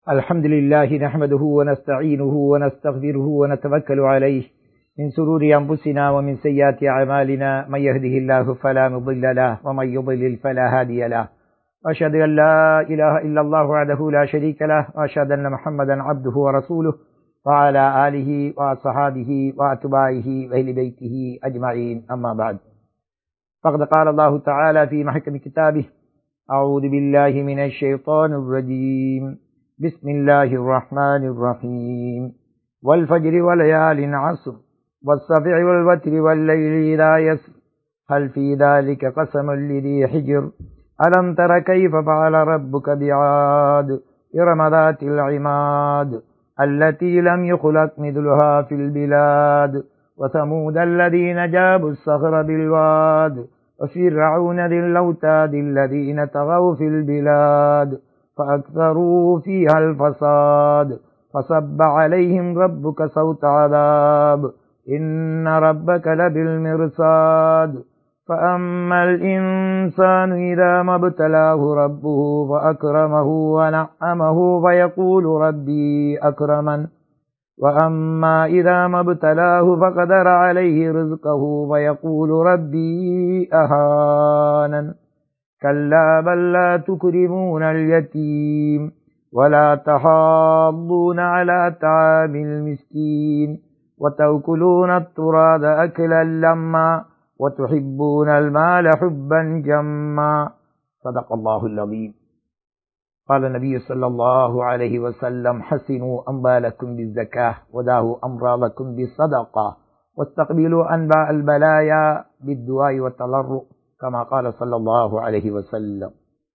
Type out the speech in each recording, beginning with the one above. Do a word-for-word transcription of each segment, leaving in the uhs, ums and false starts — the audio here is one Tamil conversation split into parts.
الحمد لله نحمده ونستعينه ونستغفره ونتوكل عليه من شرور أنفسنا ومن سيئات أعمالنا من يهده الله فلا مضل له ومن يضلل فلا هادي له أشهد أن لا إله إلا الله وحده لا شريك له وأشهد أن محمدا عبده ورسوله وعلى آله وصحابه وأتباعه وأهل بيته أجمعين أما بعد فقد قال الله تعالى في محكم كتابه أعوذ بالله من الشيطان الرجيم بسم الله الرحمن الرحيم والفجر وليال عصر والصبع والوتر والليل إذا يسر هل في ذلك قسم لذي حجر ألم تر كيف فعل ربك بعاد إرم ذات العماد التي لم يخلق مثلها في البلاد وثمود الذين جابوا الصخر بالواد وفرعون ذي الأوتاد الذين طغوا في البلاد فأكثروا فيها الفساد فصب عليهم ربك صوت عذاب إن ربك لبالمرصاد فأما الإنسان إذا ما ابتلاه ربه فأكرمه ونعمه فيقول ربي أكرمن وأما إذا ما ابتلاه فقدر عليه رزقه فيقول ربي أهانن كلا بل لا تكرمون اليتيم ولا تحاضون على طعام المسكين وتأكلون التراث أكلا لما وتحبون المال حبا جما صدق الله العظيم. قال النبي صلى الله عليه وسلم حسنوا أموالكم بالزكاة وداهوا أمراضكم بالصدقة واستقبلوا أنباء البلايا بالدعاء والتضرع كما قال صلى الله عليه وسلم.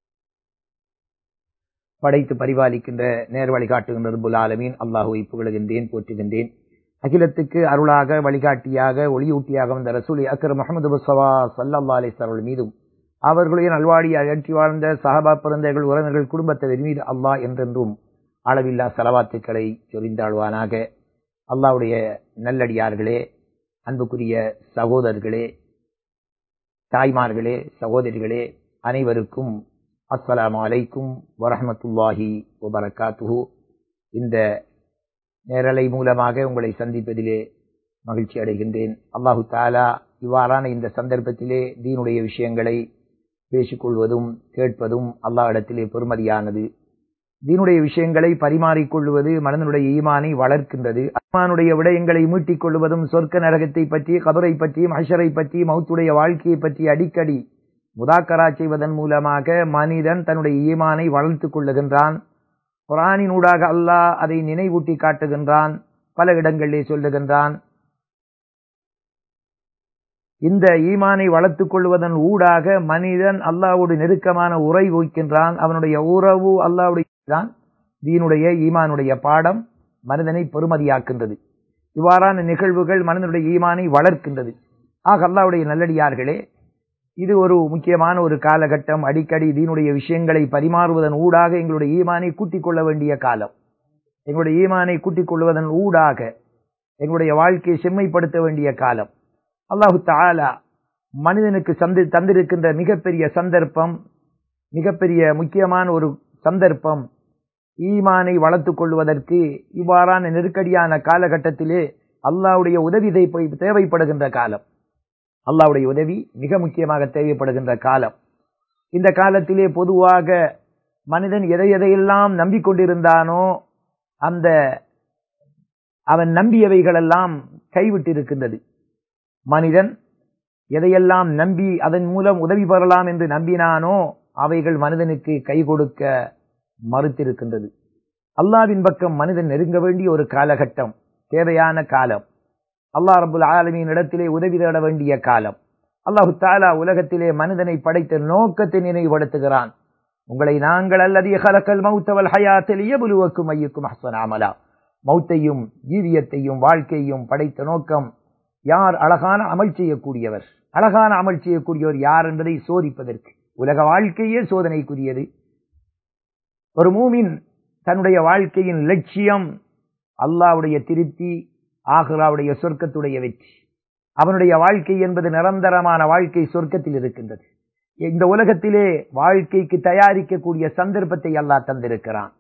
படைத்து பரிபாலிக்கின்ற நேர் வழிகாட்டுகின்ற ரப்புல் ஆலமீன் அல்லாஹ்வை புகழுகின்றேன், போற்றுகின்றேன். அகிலத்துக்கு அருளாக வழிகாட்டியாக ஒளியூட்டியாக வந்த ரசூல் அக்ரம் முஹம்மது முஸ்தபா ஸல்லல்லாஹு அலைஹி வஸல்லம் மீதும் அவர்களுடைய நல்வாடி அகற்றி வாழ்ந்த சஹாபா பிறந்தவர்கள் உறவினர்கள் குடும்பத்தினர் மீது அல்லாஹ் என்றென்றும் அளவில்லா ஸலவாத்துக்களை சொரிந்தாழ்வானாக. அல்லாஹ்வுடைய நல்லடியார்களே, அன்புக்குரிய சகோதரர்களே, தாய்மார்களே, சகோதரிகளே, அனைவருக்கும் அஸ்ஸலாமு அலைக்கும் வரஹ்மத்துல்லாஹி வபரகாத்துஹு. இந்த நேரலை மூலமாக உங்களை சந்திப்பதிலே மகிழ்ச்சி அடைகின்றேன். அல்லாஹு தஆலா இவ்வாறான இந்த சந்தர்ப்பத்திலே தீனுடைய விஷயங்களை பேசிக்கொள்வதும் கேட்பதும் அல்லாஹ் இடத்திலே பெருமதியானது. தீனுடைய விஷயங்களை பரிமாறிக்கொள்வது மனிதனுடைய ஈமானை வளர்க்கின்றது. ஈமானுடைய விடயங்களை மீட்டிக் கொள்வதும் சொர்க்க நரகத்தை பற்றி, கபரை பற்றி, மஹ்ஷரை பற்றி, மௌத்துடைய வாழ்க்கையை பற்றி அடிக்கடி முதாக்கரா செய்வதன் மூலமாக மனிதன் தன்னுடைய ஈமானை வளர்த்துக் கொள்ளுகின்றான். குர்ஆனினூடாக அல்லாஹ் அதை நினைவூட்டி காட்டுகின்றான், பல இடங்களிலே சொல்லுகின்றான். இந்த ஈமானை வளர்த்துக் கொள்வதன் ஊடாக மனிதன் அல்லாஹ்வோடு நெருக்கமான உறவு வைக்கின்றான். அவனுடைய உறவு அல்லாஹ்வுடைய தான். தீனுடைய ஈமானுடைய பாடம் மனிதனை பெருமதியாக்கின்றது. இவ்வாறான நிகழ்வுகள் மனிதனுடைய ஈமானை வளர்க்கின்றது. ஆக அல்லாஹ்வுடைய நல்லடியார்களே, இது ஒரு முக்கியமான ஒரு காலகட்டம். அடிக்கடி தீனுடைய விஷயங்களை பரிமாறுவதன் ஊடாக எங்களுடைய ஈமானை கூட்டிக் கொள்ள வேண்டிய காலம். எங்களுடைய ஈமானை கூட்டிக் கொள்வதன் ஊடாக எங்களுடைய வாழ்க்கையை செம்மைப்படுத்த வேண்டிய காலம். அல்லாஹு தஆலா மனிதனுக்கு சந்தி தந்திருக்கின்ற மிகப்பெரிய சந்தர்ப்பம், மிகப்பெரிய முக்கியமான ஒரு சந்தர்ப்பம் ஈமானை வளர்த்துக் கொள்வதற்கு. இவ்வாறான நெருக்கடியான காலகட்டத்திலே அல்லாஹ்வுடைய உதவி தேவைப்படுகின்ற காலம். அல்லாஹ்வுடைய உதவி மிக முக்கியமாக தேவைப்படுகின்ற காலம். இந்த காலத்திலே பொதுவாக மனிதன் எதை எதையெல்லாம் நம்பிக்கொண்டிருந்தானோ அந்த அவன் நம்பியவைகளெல்லாம் கைவிட்டிருக்கின்றது. மனிதன் எதையெல்லாம் நம்பி அதன் மூலம் உதவி பெறலாம் என்று நம்பினானோ அவைகள் மனிதனுக்கு கை கொடுக்க மறுத்திருக்கின்றது. அல்லாஹ்வின் பக்கம் மனிதன் நெருங்க வேண்டிய ஒரு காலகட்டம், தேவையான காலம். அல்லாஹ் ரப்புல் ஆலமீன் இடத்திலே உதவி தேட வேண்டிய காலம். அல்லாஹு தஆலா உலகத்திலே மனிதனை படைத்த நோக்கத்தை நினைவுபடுத்துகிறான். உங்களை நாங்கள் அல்லதீ ஹலக்கல் மௌத வல் ஹயாத லியப்லுவக்கும் அய்யுக்கும் அஹ்ஸனு அமலா. மௌத்தையும் ஜீவியத்தையும் வாழ்க்கையும் படைத்த நோக்கம், யார் அழகான அமல் செய்யக்கூடியவர், அழகான அமல் செய்யக்கூடியவர் யார் என்பதை சோதிப்பதற்கு. உலக வாழ்க்கையே சோதனைக்குரியது. ஒரு மூமின் தன்னுடைய வாழ்க்கையின் லட்சியம் அல்லாஹ்வுடைய திருப்தி, ஆகிராவுடைய சொர்க்கத்துடைய வெற்றி. அவனுடைய வாழ்க்கை என்பது நிரந்தரமான வாழ்க்கை சொர்க்கத்தில் இருக்கின்றது. இந்த உலகத்திலே வாழ்க்கைக்கு தயாரிக்கக்கூடிய சந்தர்ப்பத்தை அல்லாஹ் தந்திருக்கிறான்.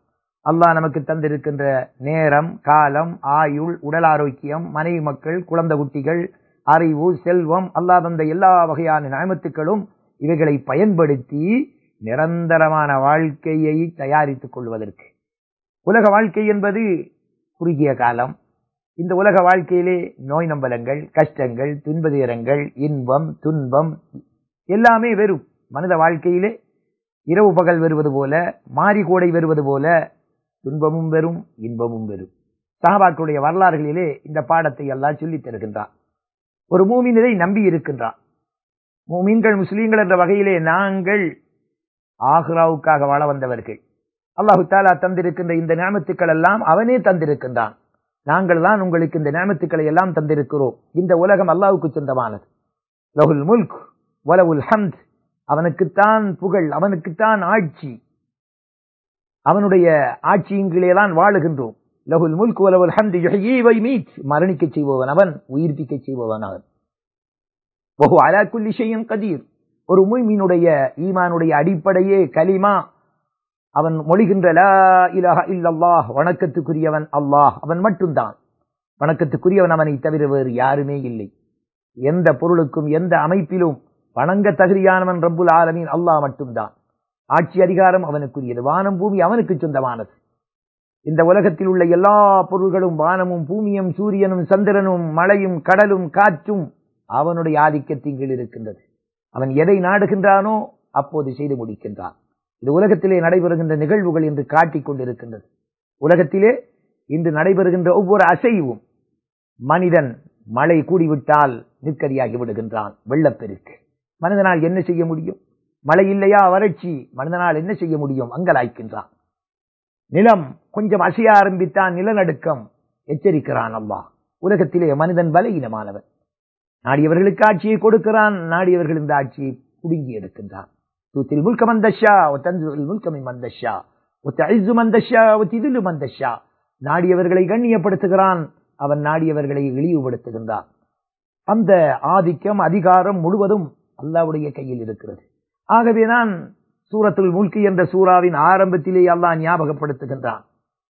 அல்லாஹ் நமக்கு தந்திருக்கின்ற நேரம், காலம், ஆயுள், உடல் ஆரோக்கியம், மனைவி மக்கள், குழந்தை குட்டிகள், அறிவு, செல்வம், அல்லாஹ் தந்த எல்லா வகையான நியமத்துக்களும் இவைகளை பயன்படுத்தி நிரந்தரமான வாழ்க்கையை தயாரித்துக் கொள்வதற்கு. உலக வாழ்க்கை என்பது குறுகிய காலம். இந்த உலக வாழ்க்கையிலே நோய் நம்பலங்கள், கஷ்டங்கள், துன்பதுயரங்கள், இன்பம், துன்பம் எல்லாமே வெறும். மனித வாழ்க்கையிலே இரவு பகல் வருவது போல, மாறி கோடை வருவது போல துன்பமும் வெறும், இன்பமும் வெறும். சஹாபாக்களுடைய வரலாறுகளிலே இந்த பாடத்தை எல்லாம் சொல்லித் தருகின்றான். ஒரு மூமின் இதை நம்பி இருக்கின்றான். மூமின்கள், முஸ்லீம்கள் என்ற வகையிலே நாங்கள் ஆஹிராவுக்காக வாழ வந்தவர்கள். அல்லாஹு தஆலா தந்திருக்கின்ற இந்த நியமத்துக்கள் எல்லாம் அவனே தந்திருக்கின்றான். நாங்கள் தான் உங்களுக்கு இந்த நியமத்துக்களை எல்லாம் தந்திருக்கிறோம். இந்த உலகம் அல்லாஹ்வுக்கு சொந்தமானது. லஹுல் முல்க் வலஹுல் ஹம்த். அவனுக்குத்தான் புகழ், அவனுக்குத்தான் ஆட்சி. அவனுடைய ஆட்சியின் கீழே தான் வாழுகின்றோம். லஹுல் முல்க் வலஹுல் ஹம்த் யுஹ்யீ வ யுமீத். மரணிக்க செய்பவன் அவன், உயிர்ப்பிக்க செய்பவன் அவன். வஹு அலா குல்லி ஷைஇன் கதீர். ஒரு முஃமினுடைய ஈமானுடைய அடிப்படையே கலிமா. அவன் மொழிகின்ற லா இலாஹ இல்லல்லாஹ், வணக்கத்துக்குரியவன் அல்லாஹ், அவன் மட்டும்தான். வணக்கத்துக்குரியவன் அவனை தவிர வேறு யாருமே இல்லை. எந்த பொருளுக்கும் எந்த அமைப்பிலும் வணங்க தகுதியானவன் ரப்புல் ஆலமீன் அல்லாஹ் மட்டும்தான். ஆட்சி அதிகாரம் அவனுக்குரியது. வானம் பூமி அவனுக்கு சொந்தமானது. இந்த உலகத்தில் உள்ள எல்லா பொருள்களும், வானமும் பூமியும் சூரியனும் சந்திரனும் மழையும் கடலும் காற்றும் அவனுடைய ஆதிக்கத்தின் கீழ் இருக்கின்றது. அவன் எதை நாடுகின்றானோ அப்போது செய்து முடிக்கின்றான். இது உலகத்திலே நடைபெறுகின்ற நிகழ்வுகள் என்று காட்டிக் கொண்டிருக்கின்றது. உலகத்திலே இன்று நடைபெறுகின்ற ஒவ்வொரு அசைவும், மனிதன் மழை கூடிவிட்டால் நிற்கதியாகி விடுகின்றான். வெள்ளப்பெருக்கு. மனிதனால் என்ன செய்ய முடியும்? மழை இல்லையா, வறட்சி. மனிதனால் என்ன செய்ய முடியும்? அங்கலாய்க்கின்றான். நிலம் கொஞ்சம் அசைய ஆரம்பித்தான், நிலநடுக்கம். எச்சரிக்கிறான் அல்லாஹ். உலகத்திலே மனிதன் பலவீனமானவன். நாடியவர்களுக்கு ஆட்சியை கொடுக்கிறான், நாடியவர்கள் இந்த ஆட்சியை புடுங்கி எடுக்கின்றான். துத்தில் முல்க மன் தஷா வ தன்ஸுல் முல்க மிம்மன் தஷா வ துஇஸ்ஸு மன் தஷா வ துதில்லு மன் தஷா. நாடியவர்களை கண்ணியப்படுத்துகிறான், அவன் நாடியவர்களை இழிவுபடுத்துகின்றான். அந்த ஆதிக்கம், அதிகாரம் முழுவதும் அல்லாஹ்வுடைய கையில் இருக்கிறது. ஆகவேதான் சூரத்துல் முல்க் என்ற சூராவின் ஆரம்பத்திலே அல்லாஹ் ஞாபகப்படுத்துகின்றான்.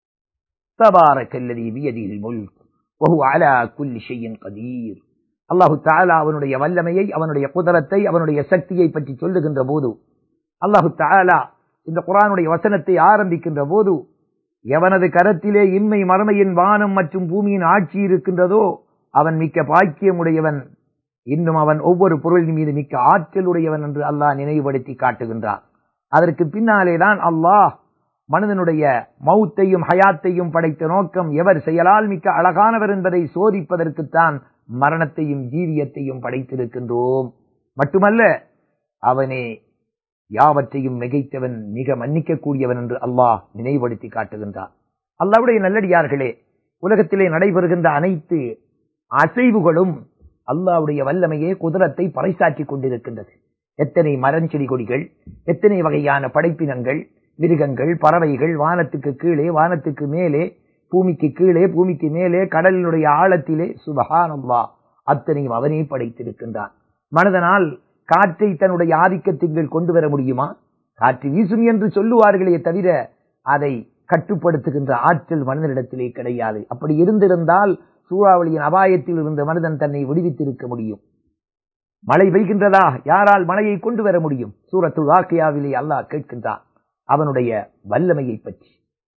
தபாரக்கல்லதி பியதிஹில் முல்க் வ ஹுவ அலா குல்லி ஷைஇன் கதீர். அல்லாஹு தஆலா அவனுடைய வல்லமையை, அவனுடைய குதரத்தை, அவனுடைய சக்தியை பற்றி சொல்லுகின்ற போது, அல்லாஹு தஆலா இந்த குர்ஆனுடைய வசனத்தை ஆரம்பிக்கின்ற போது, எவனது கரத்திலே இன்மை மறுமையின் வானம் மற்றும் பூமியின் ஆட்சி இருக்கின்றதோ அவன் மிக்க பாக்கியமுடையவன், இன்னும் அவன் ஒவ்வொரு பொருளின் மீது மிக்க ஆற்றல் உடையவன் என்று அல்லாஹ் நினைவுபடுத்தி காட்டுகின்றான். அதற்கு பின்னாலேதான் அல்லாஹ் மனிதனுடைய மௌத்தையும் ஹயாத்தையும் படைத்த நோக்கம், எவர் செயலால் மிக்க அழகானவர் என்பதை சோதிப்பதற்குத்தான் மரணத்தையும் ஜீவியத்தையும் படைத்திருக்கின்றோம். மட்டுமல்ல, அவனே யாவற்றையும் மிகைத்தவன், மிக மன்னிக்க கூடியவன் என்று அல்லாஹ் நினைவுபடுத்தி காட்டுகின்றான். அல்லாஹ்வுடைய நல்லடியார்களே, உலகத்திலே நடைபெறுகின்ற அனைத்து அசைவுகளும் அல்லாஹ்வுடைய வல்லமையே, குதிரத்தை பறைசாற்றிக் கொண்டிருக்கின்றது. எத்தனை மரஞ்செடி கொடிகள், எத்தனை வகையான படைப்பினங்கள், மிருகங்கள், பறவைகள், வானத்துக்கு கீழே, வானத்துக்கு மேலே, பூமிக்கு கீழே, பூமிக்கு மேலே, கடலினுடைய ஆழத்திலே, சுப்ஹானல்லாஹ், அத்தனையும் அவனே படைத்திருக்கின்றான். மனிதனால் காற்றை தன்னுடைய ஆதிக்கத்திற்கு கொண்டு வர முடியுமா? காற்று வீசும் என்று சொல்லுவார்களே தவிர அதை கட்டுப்படுத்துகின்ற ஆற்றல் மனிதனிடத்திலே கிடையாது. அப்படி இருந்திருந்தால் சூறாவளியின் அபாயத்தில் இருந்த மனிதன் தன்னை விடுவித்திருக்க முடியும். மழை பெய்கின்றதா? யாரால் மழையை கொண்டு வர முடியும்? சூரத்துல் வாக்கியாவிலே அல்லாஹ் கேட்கின்றான் அவனுடைய வல்லமையை பற்றி.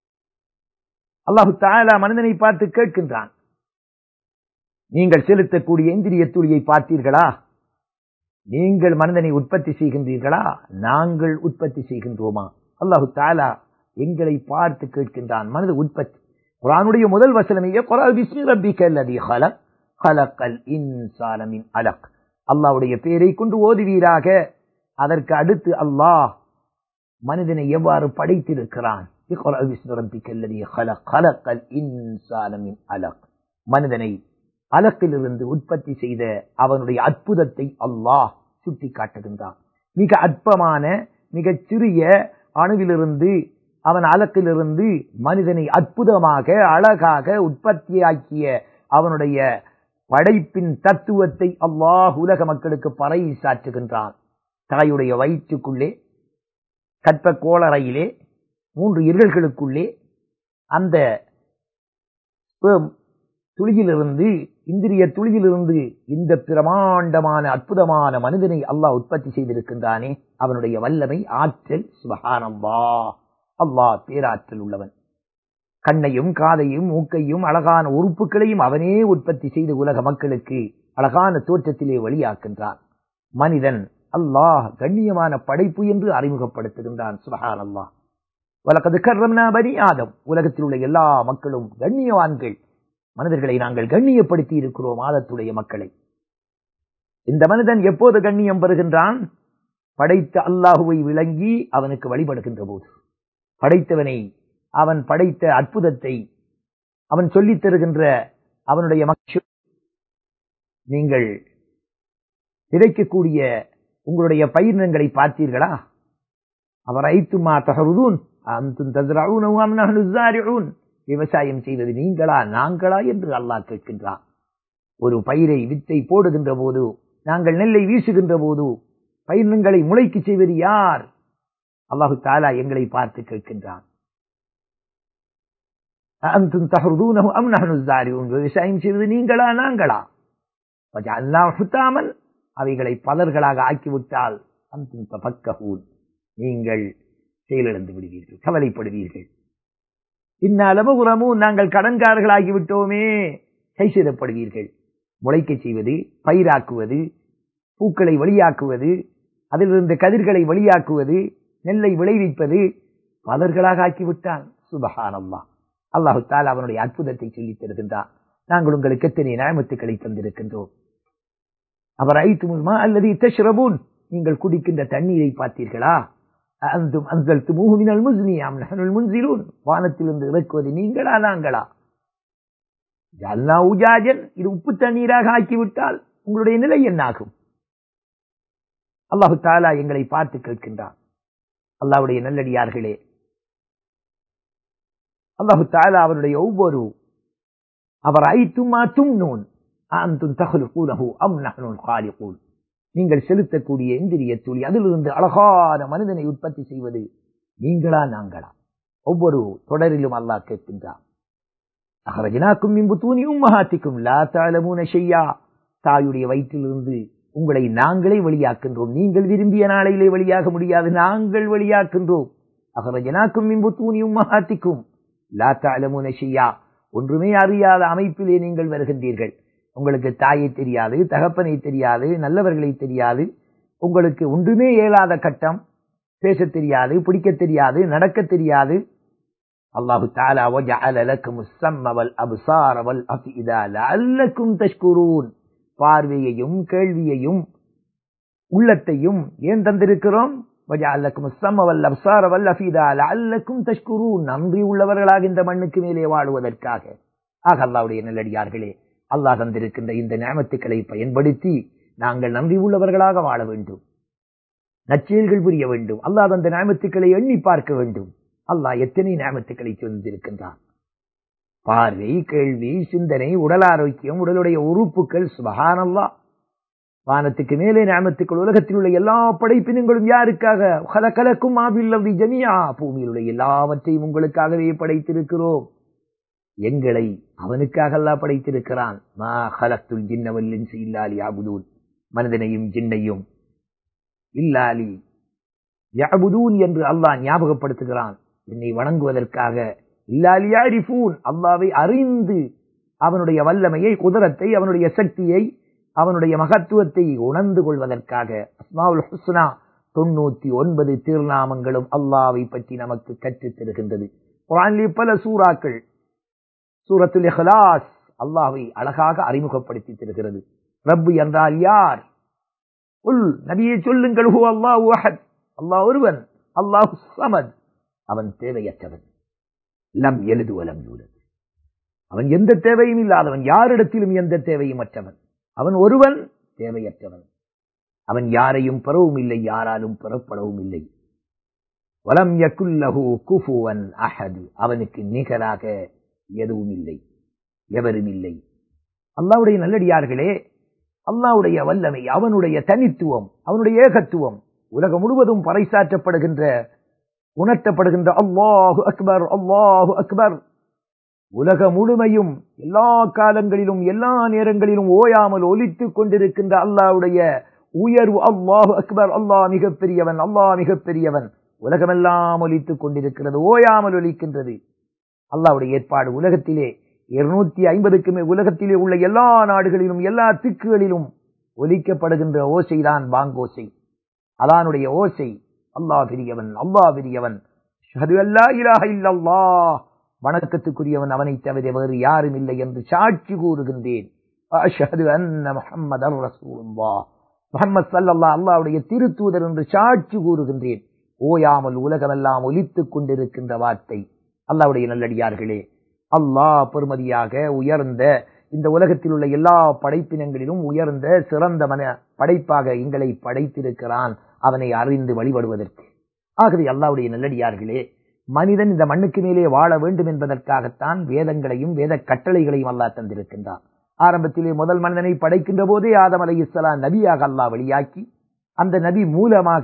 அல்லாஹு தஆலா மனிதனை பார்த்து கேட்கின்றான், நீங்கள் செலுத்தக்கூடிய இந்திரிய துளியை பார்த்தீர்களா? நீங்கள் மனிதனை உற்பத்தி செய்கின்றீர்களா? நாங்கள் உற்பத்தி செய்கின்றோமா? அல்லாஹு தஆலா எங்களை பார்த்து கேட்கின்றான். மனித உற்பத்தி. குர்ஆனுடைய முதல் வசனமே இக்ரா பிஸ்மி ரப்பிக்கல் லதீ ஹலக் ஹலக்கல் இன்சான மின் அலக். அல்லாஹ்வுடைய பெயரை கொண்டு ஓதுவீராக. அதற்கு அடுத்து அல்லாஹ் மனிதனை எவ்வாறு படைத்திருக்கிறான். இக்ரா பிஸ்மி ரப்பிக்கல் லதீ ஹலக் ஹலக்கல் இன்சான மின் அலக். மனிதனை அலக்கிலிருந்து உற்பத்தி செய்த அவனுடைய அற்புதத்தை அல்லாஹ் சுட்டி காட்டுகின்றான். மிக அற்பமான, மிகச் சிறிய அணுவிலிருந்து, அவன் அலக்கிலிருந்து மனிதனை அற்புதமாக, அழகாக உற்பத்தியாக்கிய அவனுடைய படைப்பின் தத்துவத்தை அல்லாஹ் உலக மக்களுக்கு பறைசாற்றுகின்றான். தாயுடைய வயிற்றுக்குள்ளே, கற்ப கோளறையிலே, மூன்று இருள்களுக்குள்ளே அந்த துளியிலிருந்து, இந்திரிய துளியிலிருந்து இந்த பிரமாண்டமான அற்புதமான மனிதனை அல்லாஹ் உற்பத்தி செய்திருக்கின்றானே, அவனுடைய வல்லமை, ஆற்றல், சுப்ஹானல்லாஹ், அல்லாஹ் பேராற்றல் உள்ளவன். கண்ணையும் காதையும் மூக்கையும் அழகான உறுப்புகளையும் அவனே உற்பத்தி செய்து உலக மக்களுக்கு அழகான தோற்றத்திலே வழியாக்கின்றான். மனிதன் அல்லாஹ் கண்ணியமான படைப்பு என்று அறிமுகப்படுத்துகின்றான். சுப்ஹானல்லாஹ். வலகத் கர்ரம்னா பனி ஆதம், உலகத்தில் உள்ள எல்லா மக்களும் கண்ணியவான்கள். மனிதர்களை நாங்கள் கண்ணியப்படுத்தி இருக்கிறோம், ஆதத்துடைய மக்களை. இந்த மனிதன் எப்போது கண்ணியம் பெறுகின்றான்? படைத்த அல்லாஹுவை விளங்கி அவனுக்கு வழிபடுகின்ற போது. படைத்தவனை, அவன் படைத்த அற்புதத்தை அவன் சொல்லித் தருகின்ற அவனுடைய மக்கள், நீங்கள் விதைக்கக்கூடிய உங்களுடைய பயிரினங்களை பார்த்தீர்களா? அவர் ஐத்துமா தஹருதூன் அன்தும் தஸ்ரஊனஹு அம் நஹ்னு ஸாரிஊன், விவசாயம் செய்வது நீங்களா நாங்களா என்று அல்லாஹ் கேட்கின்றான். ஒரு பயிரை வித்தை போடுகின்ற போது, நாங்கள் நெல்லை வீசுகின்ற போது, பயிரினங்களை முளைக்கு செய்வது யார்? அல்லாஹு தஆலா எங்களை பார்த்து கேட்கின்றான். அன்தும் தஹருதூனஹு அம் நஹ்னு ஸாரிஊன், விவசாயம் செய்வது நீங்களா நாங்களா? வஜஅல்னாஹு ஹுதாமன், அவைகளை பலர்களாக ஆக்கிவிட்டால் அன்தும் தஃபக்கஹூன், நீங்கள் செயலிழந்து விடுவீர்கள், கவலைப்படுவீர்கள். இந்நலமுகுரமும், நாங்கள் கடன்காரர்களாகிவிட்டோமே, கை செய்தப்படுவீர்கள். முளைக்க செய்வது, பயிராக்குவது, பூக்களை வெளியாக்குவது, அதிலிருந்து கதிர்களை வெளியாக்குவது, நெல்லை விளைவிப்பது பலர்களாக ஆக்கிவிட்டான். சுப்ஹானல்லாஹ். அல்லாஹு தஆலா அவனுடைய அற்புதத்தை சொல்லித் தருகின்றான். நாங்கள் உங்களுக்கு எத்தனை நிஅமத்துக்களை தந்திருக்கின்றோம். அவர் ஐத்துமுல் மா அல்லதி தஷ்ரபூன், நீங்கள் குடிக்கின்ற தண்ணீரை பார்த்தீர்களா? அன்தும் அன்ஸல்துமூஹு மினல் முஸ்னி அம் நஹ்னுல் முன்ஸிலூன், வானத்திலிருந்து இறக்குவது நீங்களா நாங்களா? ஜஅல்னா உஜாஜன், இது உப்பு தண்ணீராக ஆக்கிவிட்டால் உங்களுடைய நிலை என்னாகும்? அல்லாஹு தஆலா எங்களை பார்த்து கேட்கின்றான். அல்லாஹ்வுடைய நல்லடியார்களே, அல்லாஹு தஆலா அவருடைய ஒவ்வொரு அவர் ஐத்துமா தும்னூன் அன்தும் தஹ்லுகூனஹு அம் நஹ்னுல் காலிகூன், நீங்கள் செலுத்தக்கூடிய இந்திரிய துளி, அதிலிருந்து அழகான மனிதனை உற்பத்தி செய்வது நீங்களா நாங்களா? ஒவ்வொரு தொடரிலும் அல்லாஹ் கேட்கின்றான். அஹ்ரஜ்னாக்கும் மின் புத்தூனி உம்மஹாத்திக்கும் லா தஅலமூன ஷையா, தாயுடைய வயிற்றிலிருந்து உங்களை நாங்களே வெளியாக்கின்றோம். நீங்கள் விரும்பிய நாளையிலே வெளியாக முடியாது, நாங்கள் வெளியாக்கின்றோம். அஹ்ரஜ்னாக்கும் மின் புத்தூனி உம்மஹாத்திக்கும் லா தஅலமூன ஷையா, ஒன்றுமே அறியாத அமைப்பிலே நீங்கள் வருகின்றீர்கள். உங்களுக்கு தாயை தெரியாது, தகப்பனை தெரியாது, நல்லவர்களை தெரியாது, உங்களுக்கு ஒன்றுமே இயலாத கட்டம், பேச தெரியாது, பிடிக்க தெரியாது, நடக்க தெரியாது. அல்லாஹு தஆலா வஜஅல லக்குமுஸ் ஸம்ம வல் அப்ஸார வல் அஃஇதா லஅல்லக்கும் தஷ்குரூன், பார்வையையும் கேள்வியையும் உள்ளத்தையும் ஏன் தந்திருக்கிறோம்? வஜஅல லக்குமுஸ் ஸம்ம வல் அப்ஸார வல் அஃஇதா லஅல்லக்கும் தஷ்குரூன், நன்றி உள்ளவர்களாக இந்த மண்ணுக்கு மேலே வாழுவதற்காக. ஆக அல்லாஹ்வுடைய நல்லடியார்களே, அல்லாஹ் தந்திருக்கின்ற இந்த நிஅமத்துக்களை பயன்படுத்தி நாங்கள் நன்றி உள்ளவர்களாக வாழ வேண்டும், நற்செயல்கள் புரிய வேண்டும். அல்லாஹ் தந்த நிஅமத்துக்களை எண்ணி பார்க்க வேண்டும். அல்லாஹ் எத்தனை நிஅமத்துக்களை தந்திருக்கின்றான். பார்வை, கேள்வி, சிந்தனை, உடல் ஆரோக்கியம், உடலுடைய உறுப்புகள், சுப்ஹானல்லாஹ். வானத்துக்கு மேலே நிஅமத்துக்கள், உலகத்தில் உள்ள எல்லா படைப்பினங்களும் யாருக்காக? ஹலகலக்கும் மா ஃபில் அர்தி ஜமீஆ, பூமியில் உள்ள எல்லாவற்றையும் உங்களுக்காகவே படைத்திருக்கிறோம். எங்களை அவனுக்காக அல்லாஹ் படைத்திருக்கிறான். மா ஹலக்துல் ஜின்ன வல் இன்ஸ இல்லா லியஅபுதூன், மனிதனையும் ஜின்னையும் இல்லா லியஅபுதூன் என்று அல்லாஹ் ஞாபகப்படுத்துகிறான். என்னை வணங்குவதற்காக. இல்லா லியஅரிஃபூன், அல்லாஹ்வை அறிந்து அவனுடைய வல்லமையை, குதரத்தை, அவனுடைய சக்தியை, அவனுடைய மகத்துவத்தை உணர்ந்து கொள்வதற்காக. அஸ்மாவுல் ஹுஸ்னா, தொண்ணூத்தி ஒன்பது திருநாமங்களும் அல்லாஹ்வை பற்றி நமக்கு கற்றுத் தருகின்றது. குர்ஆனிலே பல சூறாக்கள், சூரத்துல் இஹ்லாஸ் அல்லாஹ்வை அழகாக அறிமுகப்படுத்தி தருகிறது. ரப்பு என்றால் யார்? உல் நபியே சொல்லுங்கள், ஹு அல்லாஹு அஹத், அல்லாஹ் ஒருவன், அல்லாஹு ஸமத், அவன் தேவையற்றவன். லம் யலிது வலம் யூலத், அவன் எந்த தேவையும் இல்லாதவன், யாரிடத்திலும் எந்த தேவையும் அற்றவன். அவன் ஒருவன், தேவையற்றவன். அவன் யாரையும் பெறவும் இல்லை, யாராலும் பெறப்படவும் இல்லை. வலம் யகுல் லஹு குஃபுவன் அஹத், அவனுக்கு நிகராக எதுவும் இல்லை, எவரும் இல்லை. அல்லாஹ்வுடைய நல்லடியார்களே, அல்லாஹ்வுடைய வல்லமை, அவனுடைய தனித்துவம், அவனுடைய ஏகத்துவம் உலகம் முழுவதும் பறைசாற்றப்படுகின்ற, உணர்த்தப்படுகின்ற அல்லாஹு அக்பர், அல்லாஹு அக்பர், உலக முழுமையும் எல்லா காலங்களிலும் எல்லா நேரங்களிலும் ஓயாமல் ஒலித்துக் கொண்டிருக்கின்ற அல்லாஹ்வுடைய உயர்வு. அல்லாஹு அக்பர், அல்லாஹ் மிகப்பெரியவன், அல்லாஹ் மிகப்பெரியவன். உலகமெல்லாம் ஒலித்துக் கொண்டிருக்கிறது, ஓயாமல் ஒலிக்கின்றது. அல்லாஹ்வுடைய ஏற்பாடு. உலகத்திலே இருநூத்தி ஐம்பதுக்குமே உலகத்திலே உள்ள எல்லா நாடுகளிலும் எல்லா திக்குகளிலும் ஒலிக்கப்படுகின்ற ஓசைதான் பாங்கோசை, அதானுடைய ஓசை. அல்லாஹ் பெரியவன், அல்லாஹ் பெரியவன். அஷ்ஹது அல்லா இலாஹ இல்லல்லாஹ், வணக்கத்துக்குரியவன் அவனை தவிர வேறு யாரும் இல்லை என்று சாட்சி கூறுகின்றேன். அஷ்ஹது அன்ன முஹம்மதர் ரசூலுல்லாஹ், முஹம்மது ஸல்லல்லாஹு அல்லாஹ்வுடைய திருத்தூதர் என்று சாட்சி கூறுகின்றேன். ஓயாமல் உலகமெல்லாம் ஒலித்துக் கொண்டிருக்கின்ற வார்த்தை. அல்லாஹ்வுடைய நல்லடியார்களே, அல்லாஹ் பெருமதியாக உயர்ந்த இந்த உலகத்தில் உள்ள எல்லா படைப்பினங்களிலும் உயர்ந்த சிறந்த மன படைப்பாக எங்களை படைத்திருக்கிறான், அவனை அறிந்து வழிபடுவதற்கு. ஆகவே அல்லாஹ்வுடைய நல்லடியார்களே, மனிதன் இந்த மண்ணுக்கு மேலே வாழ வேண்டும் என்பதற்காகத்தான் வேதங்களையும் வேத கட்டளைகளையும் அல்லாஹ் தந்திருக்கின்றான். ஆரம்பத்திலே முதல் மனிதனை படைக்கின்ற போதே ஆதம் அலைஹிஸ்ஸலாம் நபியாக அல்லாஹ் வெளியாக்கி அந்த நபி மூலமாக